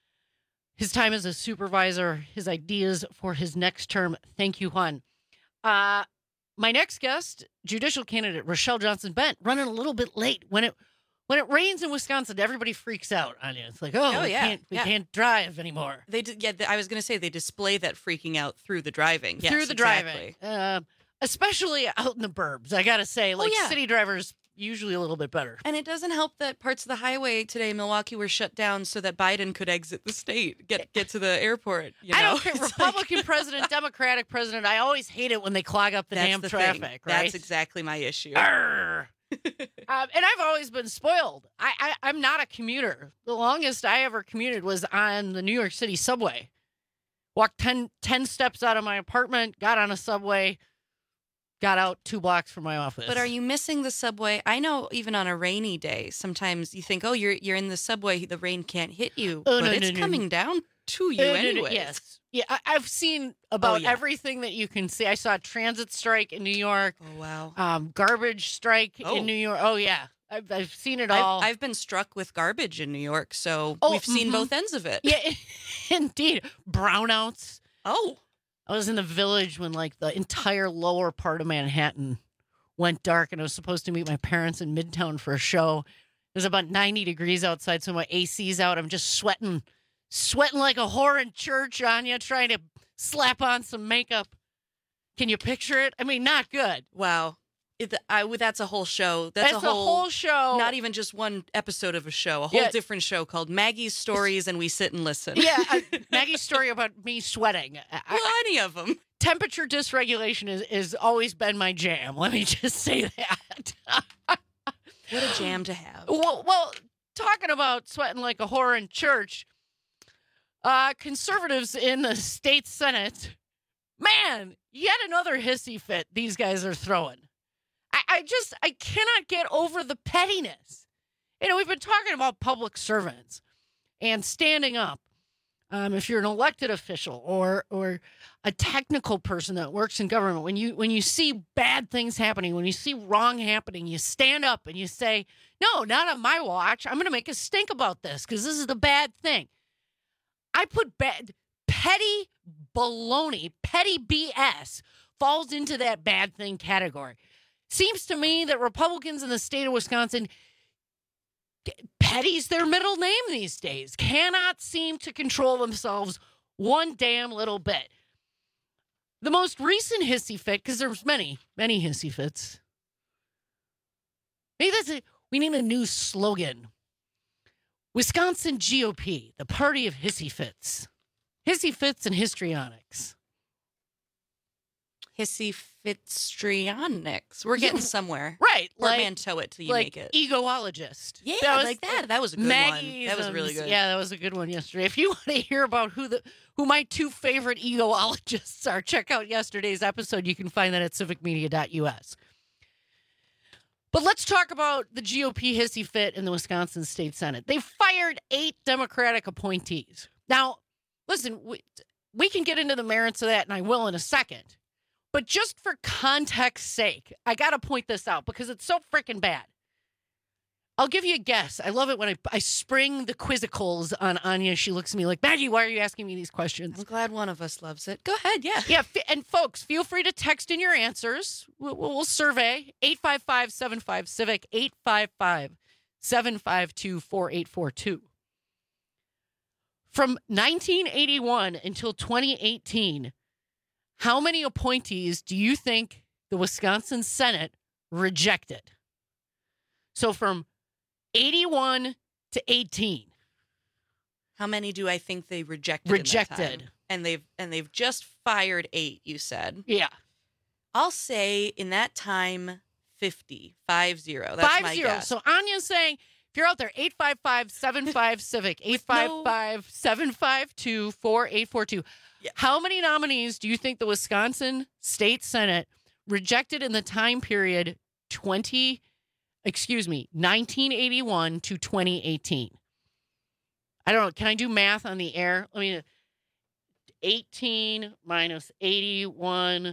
his time as a supervisor, his ideas for his next term. Thank you, Juan. Uh, my next guest, judicial candidate Rochelle Johnson-Bent, running a little bit late. When it When it rains in Wisconsin, everybody freaks out on you. It's like, oh, Oh, we, yeah, can't, we yeah. can't drive anymore. They did, yeah. I was going to say they display that freaking out through the driving. Yes, Through the exactly. driving. Uh, especially out in the burbs, I got to say. Like, yeah. city drivers, usually a little bit better. And it doesn't help that parts of the highway today in Milwaukee were shut down so that Biden could exit the state, get get to the airport. You know? I don't care. It's Republican like- president, Democratic president, I always hate it when they clog up the That's damn the traffic, thing. right? That's exactly my issue. Arrgh. um, and I've always been spoiled. I, I, I'm not a commuter. The longest I ever commuted was on the New York City subway. Walked ten, ten steps out of my apartment, got on a subway, got out two blocks from my office. But are you missing the subway? I know even on a rainy day, sometimes you think, oh, you're you're in the subway, the rain can't hit you. Oh, but no, it's no, no, coming no. down to you Uh, no, no, anyway. Yes. Yeah, I, I've seen about Oh, yeah. everything that you can see. I saw a transit strike in New York. Oh, wow. Um, garbage strike Oh. in New York. Oh, yeah. I've, I've seen it all. I've, I've been struck with garbage in New York, so Oh, we've seen mhm. both ends of it. Yeah, indeed. Brownouts. Oh. I was in the Village when, like, the entire lower part of Manhattan went dark, and I was supposed to meet my parents in Midtown for a show. It was about ninety degrees outside, so my A C's out. I'm just sweating, sweating like a whore in church, Anya, trying to slap on some makeup. Can you picture it? I mean, not good. Wow. It, I, that's a whole show. That's, That's a a whole, whole show. Not even just one episode of a show. A whole Yeah. different show called Maggie's Stories, and we sit and listen. Yeah, I, Maggie's story about me sweating. I, well, any of them. Temperature dysregulation is, is always been my jam. Let me just say that. What a jam to have. Well, well, talking about sweating like a whore in church, uh, conservatives in the state Senate, man, yet another hissy fit these guys are throwing. I, I just, I cannot get over the pettiness. You know, we've been talking about public servants and standing up. Um, if you're an elected official or or a technical person that works in government, when you when you see bad things happening, when you see wrong happening, you stand up and you say, no, not on my watch. I'm going to make a stink about this because this is the bad thing. I put bad, petty baloney, petty B S falls into that bad thing category. Seems to me that Republicans in the state of Wisconsin, petty's their middle name these days, cannot seem to control themselves one damn little bit. The most recent hissy fit, because there's many, many hissy fits. Maybe that's a, we need a new slogan. Wisconsin G O P, the party of hissy fits. Hissy fits and histrionics. Hissy Fitztrionics. We're getting somewhere. Right. Portmanteau it till you like make it. egoologist. Yeah, That was- like that. That was a good Maggie's, one. That was really um, good. Yeah, that was a good one yesterday. If you want to hear about who the who my two favorite egoologists are, check out yesterday's episode. You can find that at civic media dot U S. But let's talk about the G O P hissy fit in the Wisconsin State Senate. They fired eight Democratic appointees. Now, listen, we, we can get into the merits of that, and I will in a second. But just for context's sake, I got to point this out because it's so freaking bad. I'll give you a guess. I love it when I, I spring the quizzicals on Anya. She looks at me like, Maggie, why are you asking me these questions? I'm glad one of us loves it. Go ahead, yeah. Yeah, f- and folks, feel free to text in your answers. We'll, we'll we'll survey eight five five, seven five, civic, eight five five, seven five two, four eight four two. From nineteen eighty-one until twenty eighteen, how many appointees do you think the Wisconsin Senate rejected? So from eighty-one to eighteen. How many do I think they rejected? in that Rejected. time? And they've and they've just fired eight, you said. Yeah. I'll say in that time, fifty, five zero. That's Five my zero. guess. So Anya's saying, if you're out there, eight five five, seven five, Civic, eight five five, seven five two, four eight four two. How many nominees do you think the Wisconsin State Senate rejected in the time period twenty, excuse me, nineteen eighty-one to twenty eighteen? I don't know. Can I do math on the air? Let me, eighteen minus eighty-one.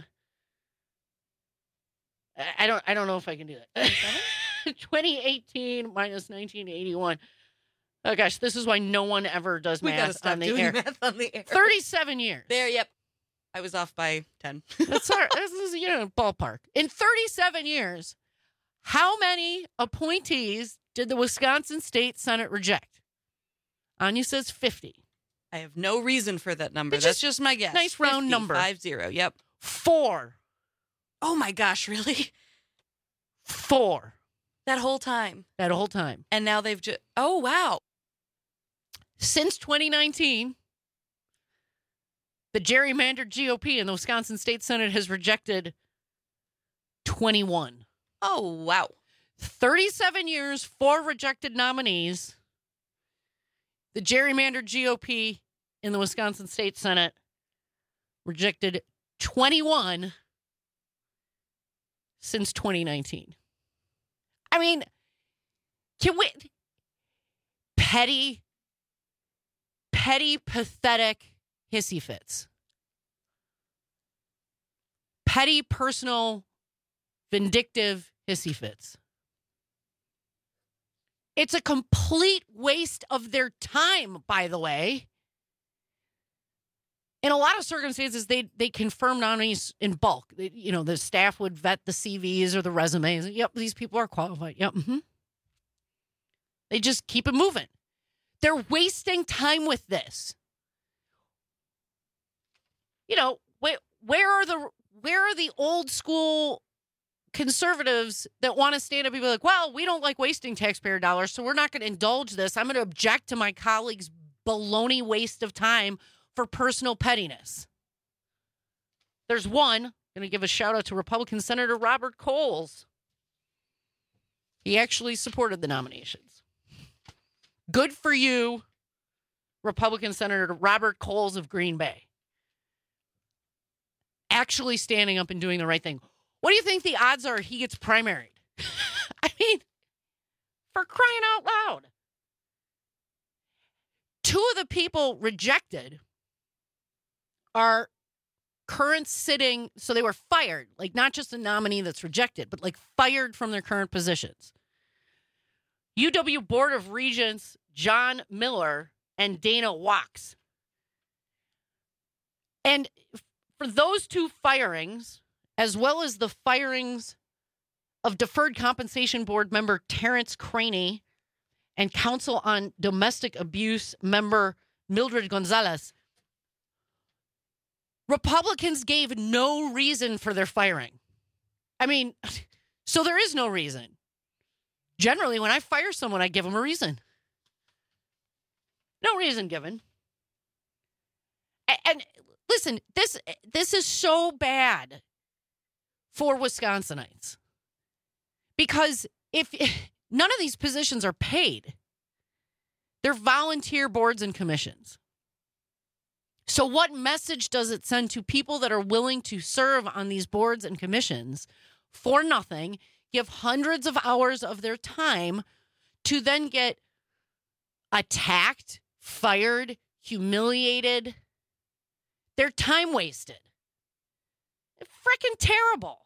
I- I don't, I don't know if I can do that. twenty eighteen minus nineteen eighty-one. Oh gosh, this is why no one ever does We gotta math stop on the doing air. math on the air. thirty-seven years. There, yep. I was off by ten. That's our, this is, you know, ballpark. In thirty-seven years, how many appointees did the Wisconsin State Senate reject? Anya says fifty. I have no reason for that number. It's That's just just my guess. nice round fifty, number. Five zero. Yep. Four. Oh my gosh, really? Four. That whole time. That whole time. And now they've just. Oh wow. Since twenty nineteen, the gerrymandered G O P in the Wisconsin State Senate has rejected twenty-one. Oh wow. thirty-seven years, four rejected nominees. The gerrymandered G O P in the Wisconsin State Senate rejected twenty-one since twenty nineteen. I mean, can we... Petty, petty, pathetic hissy fits. Petty, personal, vindictive hissy fits. It's a complete waste of their time, by the way. In a lot of circumstances, they they confirm nominees in bulk. They, you know, the staff would vet the C Vs or the resumes. Yep, these people are qualified. Yep. Mm-hmm. They just keep it moving. They're wasting time with this. You know, where where are the where are the old school conservatives that want to stand up and be like, well, we don't like wasting taxpayer dollars, so we're not going to indulge this. I'm going to object to my colleagues' baloney waste of time for personal pettiness. There's one. I'm going to give a shout out to Republican Senator Robert Coles. He actually supported the nominations. Good for you, Republican Senator Robert Coles of Green Bay. Actually standing up and doing the right thing. What do you think the odds are he gets primaried? I mean, for crying out loud. Two of the people rejected are current sitting, so they were fired, like not just a nominee that's rejected, but like fired from their current positions. U W Board of Regents John Miller and Dana Wachs. And for those two firings, as well as the firings of Deferred Compensation Board member Terrence Craney and Council on Domestic Abuse member Mildred Gonzalez, Republicans gave no reason for their firing. I mean, so there is no reason. Generally, when I fire someone, I give them a reason. No reason given. And, and listen, this this is so bad for Wisconsinites. Because if none of these positions are paid, they're volunteer boards and commissions. So what message does it send to people that are willing to serve on these boards and commissions for nothing, give hundreds of hours of their time to then get attacked, fired, humiliated? Their time wasted. Freaking terrible.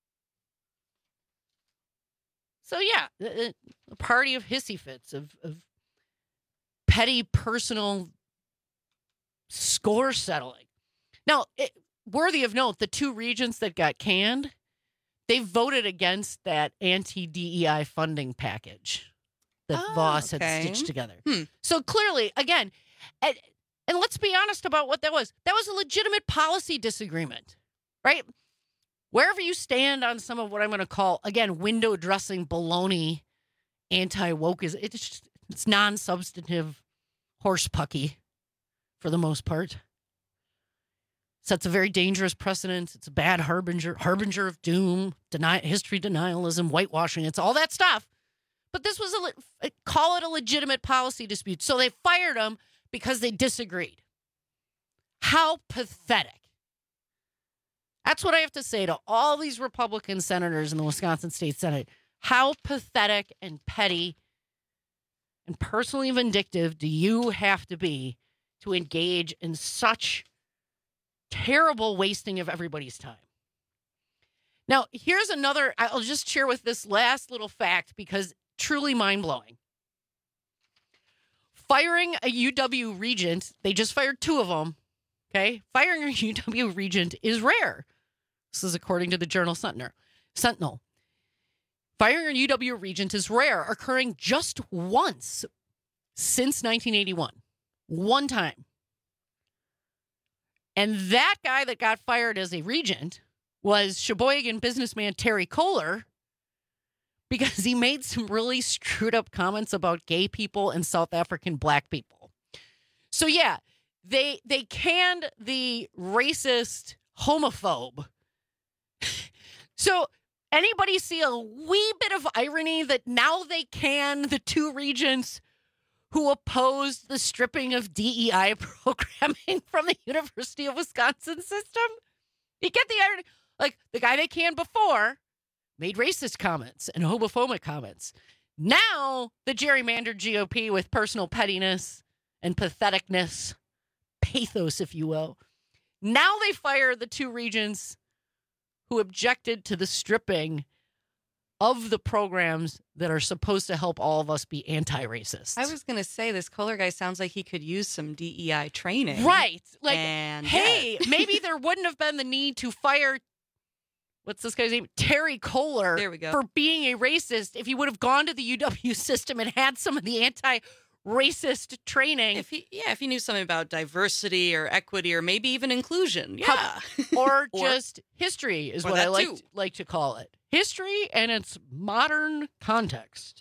So yeah, the, the party of hissy fits, of, of petty personal score settling. Now, it, worthy of note, the two regents that got canned, they voted against that anti-D E I funding package that Oh, Voss okay. had stitched together. Hmm. So clearly, again, and, and let's be honest about what that was. That was a legitimate policy disagreement, right? Wherever you stand on some of what I'm going to call, again, window dressing baloney, anti-woke, is it's just, it's non-substantive horse pucky for the most part. Sets a very dangerous precedent. It's a bad harbinger, harbinger of doom, deny, history denialism, whitewashing. It's all that stuff. But this was, a le- call it a legitimate policy dispute. So they fired him because they disagreed. How pathetic. That's what I have to say to all these Republican senators in the Wisconsin State Senate. How pathetic and petty and personally vindictive do you have to be to engage in such terrible wasting of everybody's time? Now, here's another, I'll just share with this last little fact because truly mind-blowing. Firing a U W regent, they just fired two of them, okay? Firing a U W regent is rare. This is according to the Journal Sentinel. Sentinel. Firing a U W regent is rare, occurring just once since nineteen eighty-one. One time. And that guy that got fired as a regent was Sheboygan businessman Terry Kohler because he made some really screwed up comments about gay people and South African black people. So yeah, they they canned the racist homophobe. So anybody see a wee bit of irony that now they can the two regents who opposed the stripping of D E I programming from the University of Wisconsin system? You get the irony? Like, the guy they canned before made racist comments and homophobic comments. Now, the gerrymandered G O P with personal pettiness and patheticness, pathos, if you will. Now they fire the two regents who objected to the stripping of the programs that are supposed to help all of us be anti-racist. I was going to say, this Kohler guy sounds like he could use some D E I training. Right. Like, and hey, yeah. maybe there wouldn't have been the need to fire, what's this guy's name? Terry Kohler. There we go. For being a racist if he would have gone to the U W system and had some of the anti-racist training. If he, yeah, if he knew something about diversity or equity or maybe even inclusion. Yeah. How- or, Or- just history is or what I that like too. to, like to call it. History and its modern context.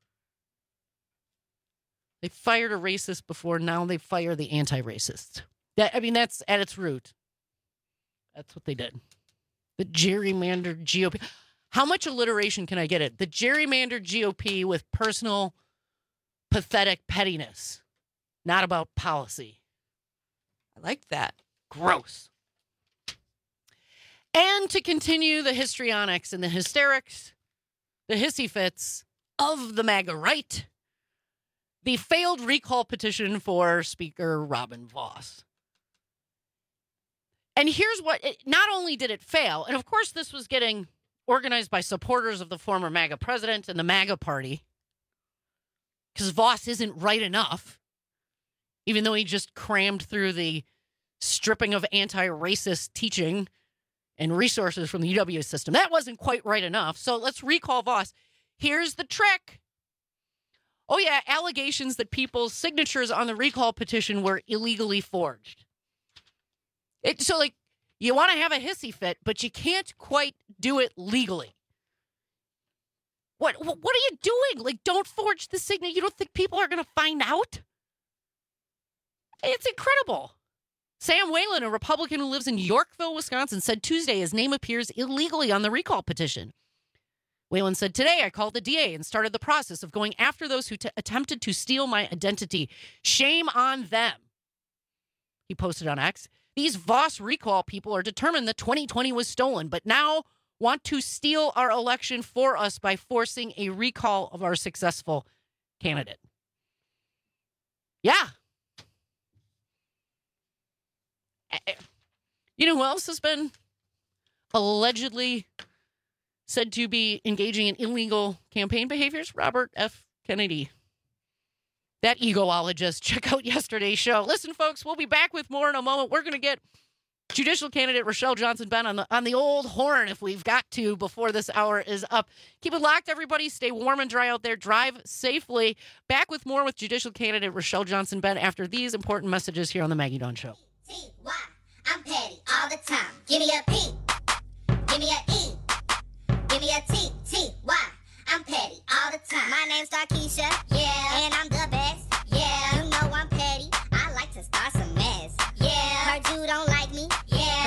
They fired a racist before, now they fire the anti-racist. That, I mean, that's at its root. That's what they did. The gerrymandered G O P. How much alliteration can I get it? The gerrymandered G O P with personal, pathetic pettiness. Not about policy. I like that. Gross. And to continue the histrionics and the hysterics, the hissy fits of the MAGA right, the failed recall petition for Speaker Robin Vos. And here's what, it, not only did it fail, and of course this was getting organized by supporters of the former MAGA president and the MAGA party, because Vos isn't right enough, even though he just crammed through the stripping of anti-racist teaching and resources from the U W system. That wasn't quite right enough. So let's recall Vos. Here's the trick. Oh, yeah, allegations that people's signatures on the recall petition were illegally forged. It, so, like, you want to have a hissy fit, but you can't quite do it legally. What, what, what are you doing? Like, don't forge the signature. You don't think people are going to find out? It's incredible. Sam Whalen, a Republican who lives in Yorkville, Wisconsin, said Tuesday his name appears illegally on the recall petition. Whalen said, today I called the D A and started the process of going after those who t- attempted to steal my identity. Shame on them. He posted on X. These Vos recall people are determined that twenty twenty was stolen, but now want to steal our election for us by forcing a recall of our successful candidate. Yeah. You know who else has been allegedly said to be engaging in illegal campaign behaviors? Robert F. Kennedy. That egoologist. Check out yesterday's show. Listen, folks, we'll be back with more in a moment. We're going to get judicial candidate Rochelle Johnson-Benn on the on the old horn if we've got to before this hour is up. Keep it locked, everybody. Stay warm and dry out there. Drive safely. Back with more with judicial candidate Rochelle Johnson-Benn after these important messages here on the Maggie Dawn Show. T Y, I'm petty all the time. Give me a P, give me a E, give me a T, T Y, I'm petty all the time. My name's Darkeisha, yeah, and I'm the best, yeah. You know I'm petty, I like to start some mess, yeah. Heard you don't like me, yeah,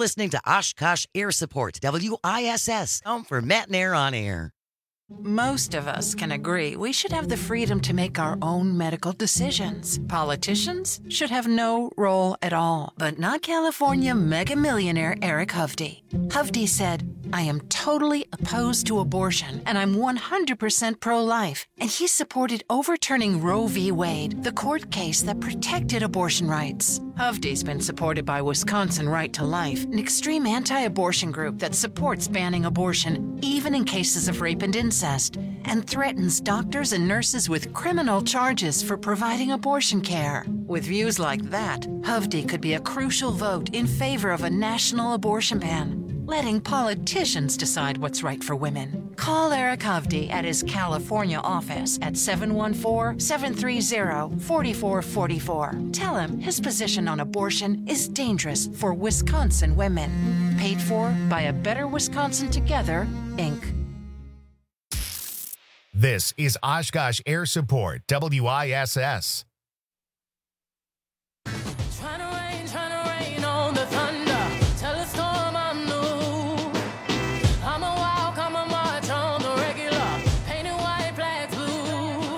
listening to Oshkosh Air Support, W I S S, home for Matt and Air on Air. Most of us can agree we should have the freedom to make our own medical decisions. Politicians should have no role at all. But not California mega millionaire Eric Hovde. Hovde said, I am totally opposed to abortion, and I'm one hundred percent pro-life. And he supported overturning Roe v. Wade, the court case that protected abortion rights. Hovde's been supported by Wisconsin Right to Life, an extreme anti-abortion group that supports banning abortion, even in cases of rape and incest, and threatens doctors and nurses with criminal charges for providing abortion care. With views like that, Hovde could be a crucial vote in favor of a national abortion ban, letting politicians decide what's right for women. Call Eric Hovde at his California office at seven one four, seven three zero, four four four four. Tell him his position on abortion is dangerous for Wisconsin women. Paid for by A Better Wisconsin Together, Incorporated. This is Oshkosh Air Support, W I S S. Trying to rain, trying to rain on the thunder. Tell a storm I'm new. I'm a walk, I'm a march on the regular. Painted white flags blue.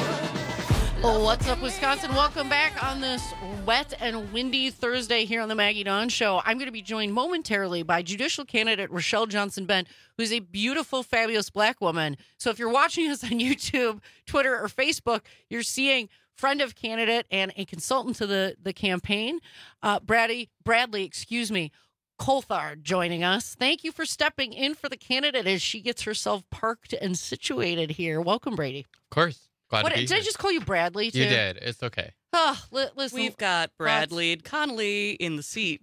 Oh, what's up, Wisconsin? Welcome back on this wet and windy Thursday here on the Maggie Dawn Show. I'm going to be joined momentarily by judicial candidate Rochelle Johnson-Bent, who's a beautiful, fabulous black woman. So if you're watching us on YouTube, Twitter, or Facebook, you're seeing friend of candidate and a consultant to the, the campaign, uh, Bradley, Bradley, excuse me, Coulthard joining us. Thank you for stepping in for the candidate as she gets herself parked and situated here. Welcome, Brady. Of course. Glad What, to be did here. I just call you Bradley, too? You did. It's okay. Oh, li- listen. We've got Bradley Connolly in the seat.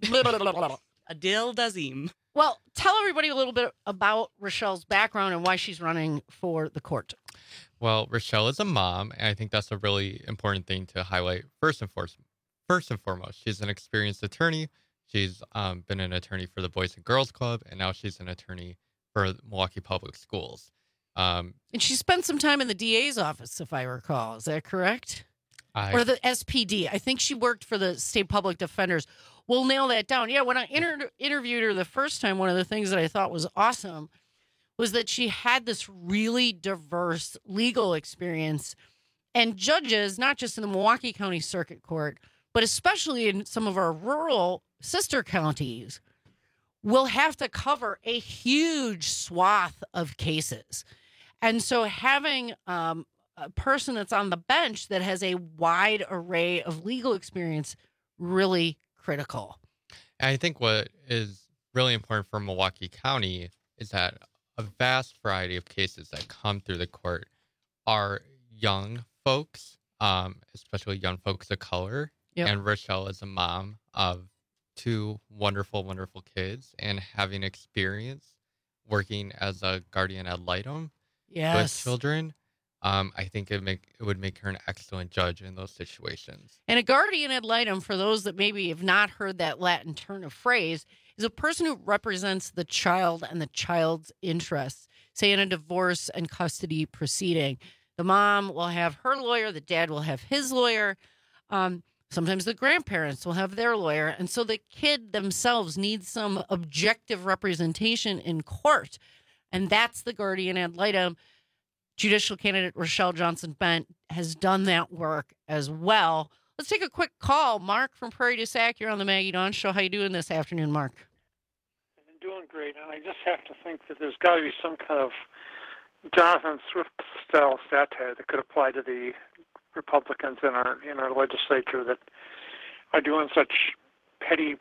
Adil Dazim. Well, tell everybody a little bit about Rochelle's background and why she's running for the court. Well, Rochelle is a mom, and I think that's a really important thing to highlight. First and foremost, first and foremost, she's an experienced attorney. She's um, been an attorney for the Boys and Girls Club, and now she's an attorney for Milwaukee Public Schools. Um, And she spent some time in the D A's office, if I recall. Is that correct? I, Or the S P D. I think she worked for the state public defenders. We'll nail that down. Yeah, when I inter- interviewed her the first time, one of the things that I thought was awesome was that she had this really diverse legal experience. And judges, not just in the Milwaukee County Circuit Court, but especially in some of our rural sister counties, will have to cover a huge swath of cases. And so having um, a person that's on the bench that has a wide array of legal experience, really critical. And I think what is really important for Milwaukee County is that a vast variety of cases that come through the court are young folks, um, especially young folks of color. Yep. And Rochelle is a mom of two wonderful, wonderful kids, and having experience working as a guardian ad litem Yes. with children. Um, I think it make it would make her an excellent judge in those situations. And a guardian ad litem, for those that maybe have not heard that Latin turn of phrase, is a person who represents the child and the child's interests, say in a divorce and custody proceeding. The mom will have her lawyer, the dad will have his lawyer. Um, sometimes the grandparents will have their lawyer. And so the kid themselves needs some objective representation in court. And that's the guardian ad litem. Judicial candidate Rochelle Johnson-Bent has done that work as well. Let's take a quick call. Mark from Prairie du Sac, you're on the Maggie Dawn Show. How you doing this afternoon, Mark? I'm doing great, and I just have to think that there's got to be some kind of Jonathan Swift-style satire that could apply to the Republicans in our in our legislature that are doing such petty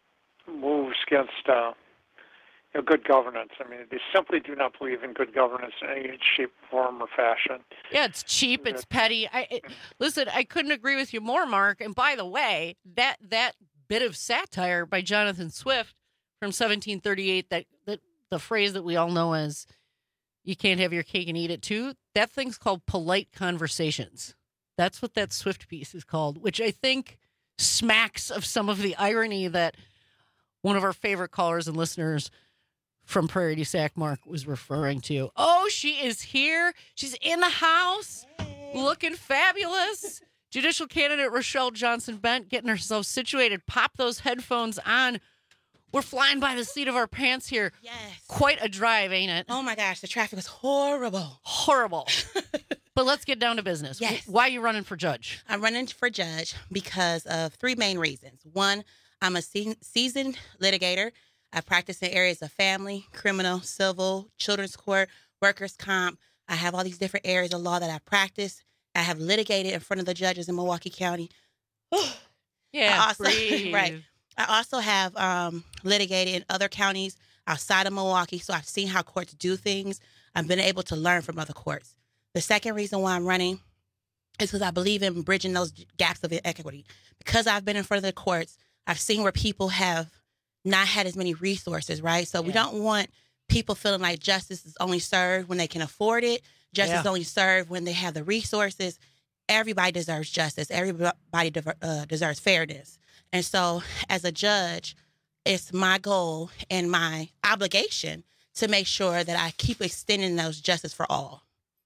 moves against uh, you know, good governance. I mean, they simply do not believe in good governance in any shape, form, or fashion. Yeah, it's cheap. It's petty. I it, listen. I couldn't agree with you more, Mark. And by the way, that that bit of satire by Jonathan Swift from seventeen thirty-eight, that that the phrase that we all know as "you can't have your cake and eat it too." That thing's called polite conversations. That's what that Swift piece is called, which I think smacks of some of the irony that one of our favorite callers and listeners from Prairie du Sac, Mark, was referring to. Oh, she is here. She's in the house, looking fabulous. Judicial candidate Rochelle Johnson-Bent getting herself situated. Pop those headphones on. We're flying by the seat of our pants here. Yes. Quite a drive, ain't it? Oh my gosh, the traffic was horrible. Horrible. But let's get down to business. Yes. Why are you running for judge? I'm running for judge because of three main reasons. One, I'm a se- seasoned litigator. I practice in areas of family, criminal, civil, children's court, workers' comp. I have all these different areas of law that I practice. I have litigated in front of the judges in Milwaukee County. Yeah, I also, breathe. right. I also have um, litigated in other counties outside of Milwaukee, so I've seen how courts do things. I've been able to learn from other courts. The second reason why I'm running is because I believe in bridging those gaps of equity. Because I've been in front of the courts, I've seen where people have not had as many resources, right? So yeah. we don't want people feeling like justice is only served when they can afford it. Justice yeah. is only served when they have the resources. Everybody deserves justice. Everybody uh, deserves fairness. And so as a judge, it's my goal and my obligation to make sure that I keep extending those justice for all.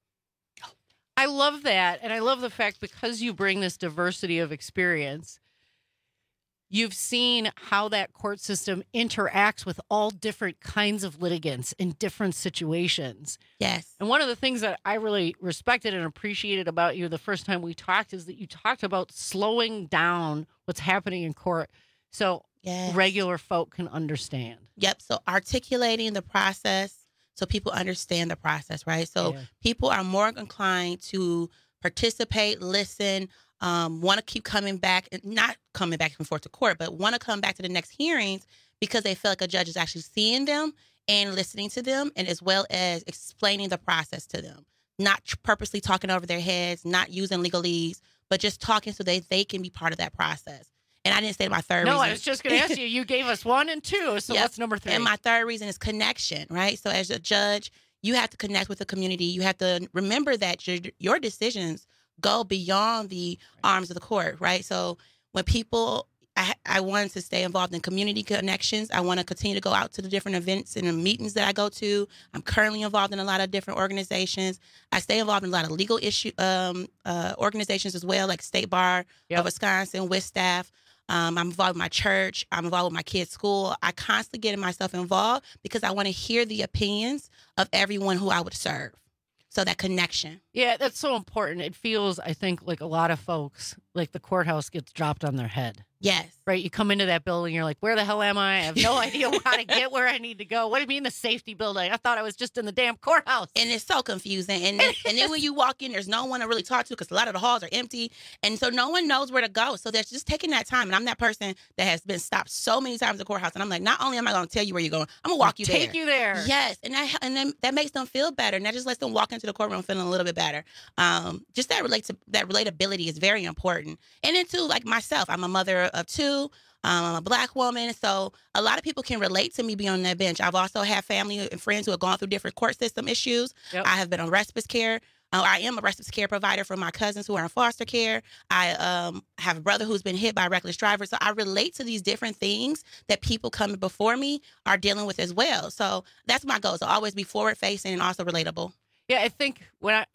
I love that. And I love the fact because you bring this diversity of experience, you've seen how that court system interacts with all different kinds of litigants in different situations. Yes. And one of the things that I really respected and appreciated about you the first time we talked is that you talked about slowing down what's happening in court so yes. regular folk can understand. Yep. So articulating the process so people understand the process, right? So yeah. people are more inclined to participate, listen, Um, want to keep coming back, not coming back and forth to court, but want to come back to the next hearings because they feel like a judge is actually seeing them and listening to them, and as well as explaining the process to them. Not purposely talking over their heads, not using legalese, but just talking so that they can be part of that process. And I didn't say my third no, reason. I was just going to ask you. You gave us one and two, so yep. what's number three? And my third reason is connection, right? So as a judge, you have to connect with the community. You have to remember that your your decisions go beyond the arms of the court, right? So when people, I, I wanted to stay involved in community connections. I want to continue to go out to the different events and the meetings that I go to. I'm currently involved in a lot of different organizations. I stay involved in a lot of legal issue um, uh, organizations as well, like State Bar yep. of Wisconsin, with staff. Um, I'm involved with my church. I'm involved with my kids' school. I constantly get myself involved because I want to hear the opinions of everyone who I would serve. So that connection. Yeah, that's so important. It feels, I think, like a lot of folks, like the courthouse gets dropped on their head. Yes. Right? You come into that building, you're like, where the hell am I? I have no idea how to get where I need to go. What do you mean the safety building? I thought I was just in the damn courthouse. And it's so confusing. And then, and then when you walk in, there's no one to really talk to because a lot of the halls are empty. And so no one knows where to go. So that's just taking that time. And I'm that person that has been stopped so many times at the courthouse. And I'm like, not only am I going to tell you where you're going, I'm going to walk you there. Take you there. Yes. And that, and then that makes them feel better. And that just lets them walk into the courtroom feeling a little bit better. Um, just that relates to, that relatability is very important. And then too, like myself, I'm a mother of two. Um, I'm a Black woman, so a lot of people can relate to me being on that bench. I've also had family and friends who have gone through different court system issues. Yep. I have been on respite care. Uh, I am a respite care provider for my cousins who are in foster care. I um, have a brother who's been hit by a reckless driver. So I relate to these different things that people coming before me are dealing with as well. So that's my goal, to always be forward-facing and also relatable. Yeah, I think when I,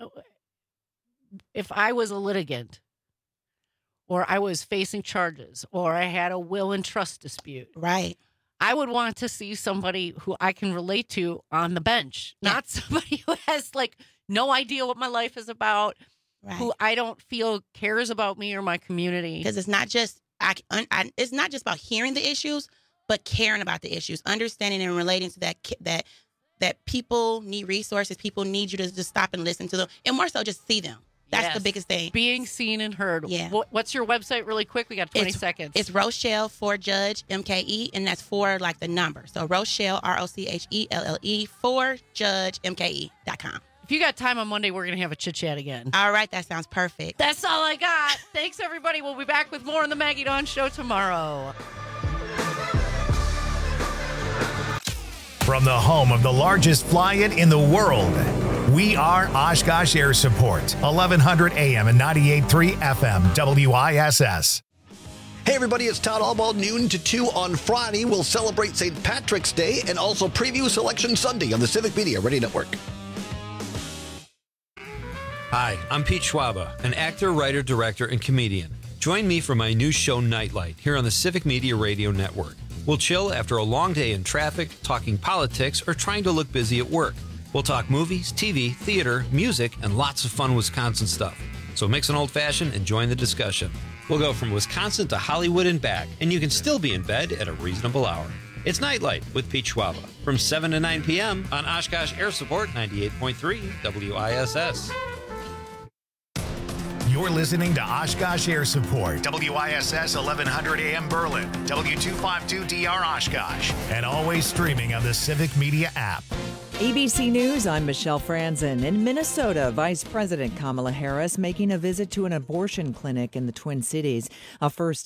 if I was a litigant, or I was facing charges, or I had a will and trust dispute. Right. I would want to see somebody who I can relate to on the bench, yeah. not somebody who has like no idea what my life is about, right. who I don't feel cares about me or my community. Because it's not just I, I, it's not just about hearing the issues, but caring about the issues, understanding and relating to that that that people need resources, people need you to just stop and listen to them, and more so just see them. That's yes. the biggest thing. Being seen and heard. Yeah. What's your website really quick? We got twenty it's, seconds. It's Rochelle for Judge M K E, and that's for like the number. So Rochelle, R O C H E L L E, for Judge M K E dot com. If you got time on Monday, we're going to have a chit chat again. All right. That sounds perfect. That's all I got. Thanks, everybody. We'll be back with more on the Maggie Dawn Show tomorrow. From the home of the largest fly-in in the world, we are Oshkosh Air Support, eleven hundred A M and ninety-eight point three F M, W I S S. Hey everybody, it's Todd Allball, noon to two on Friday. We'll celebrate Saint Patrick's Day and also preview Selection Sunday on the Civic Media Radio Network. Hi, I'm Pete Schwaba, an actor, writer, director, and comedian. Join me for my new show, Nightlight, here on the Civic Media Radio Network. We'll chill after a long day in traffic, talking politics, or trying to look busy at work. We'll talk movies, T V, theater, music, and lots of fun Wisconsin stuff. So mix an old-fashioned and join the discussion. We'll go from Wisconsin to Hollywood and back, and you can still be in bed at a reasonable hour. It's Nightlight with Pete Schwaba from seven to nine p.m. on Oshkosh Air Support ninety-eight point three W I S S. You're listening to Oshkosh Air Support, W I S S eleven hundred A M Berlin, W two fifty-two D R Oshkosh, and always streaming on the Civic Media app. A B C News, I'm Michelle Franzen. In Minnesota, Vice President Kamala Harris making a visit to an abortion clinic in the Twin Cities. A first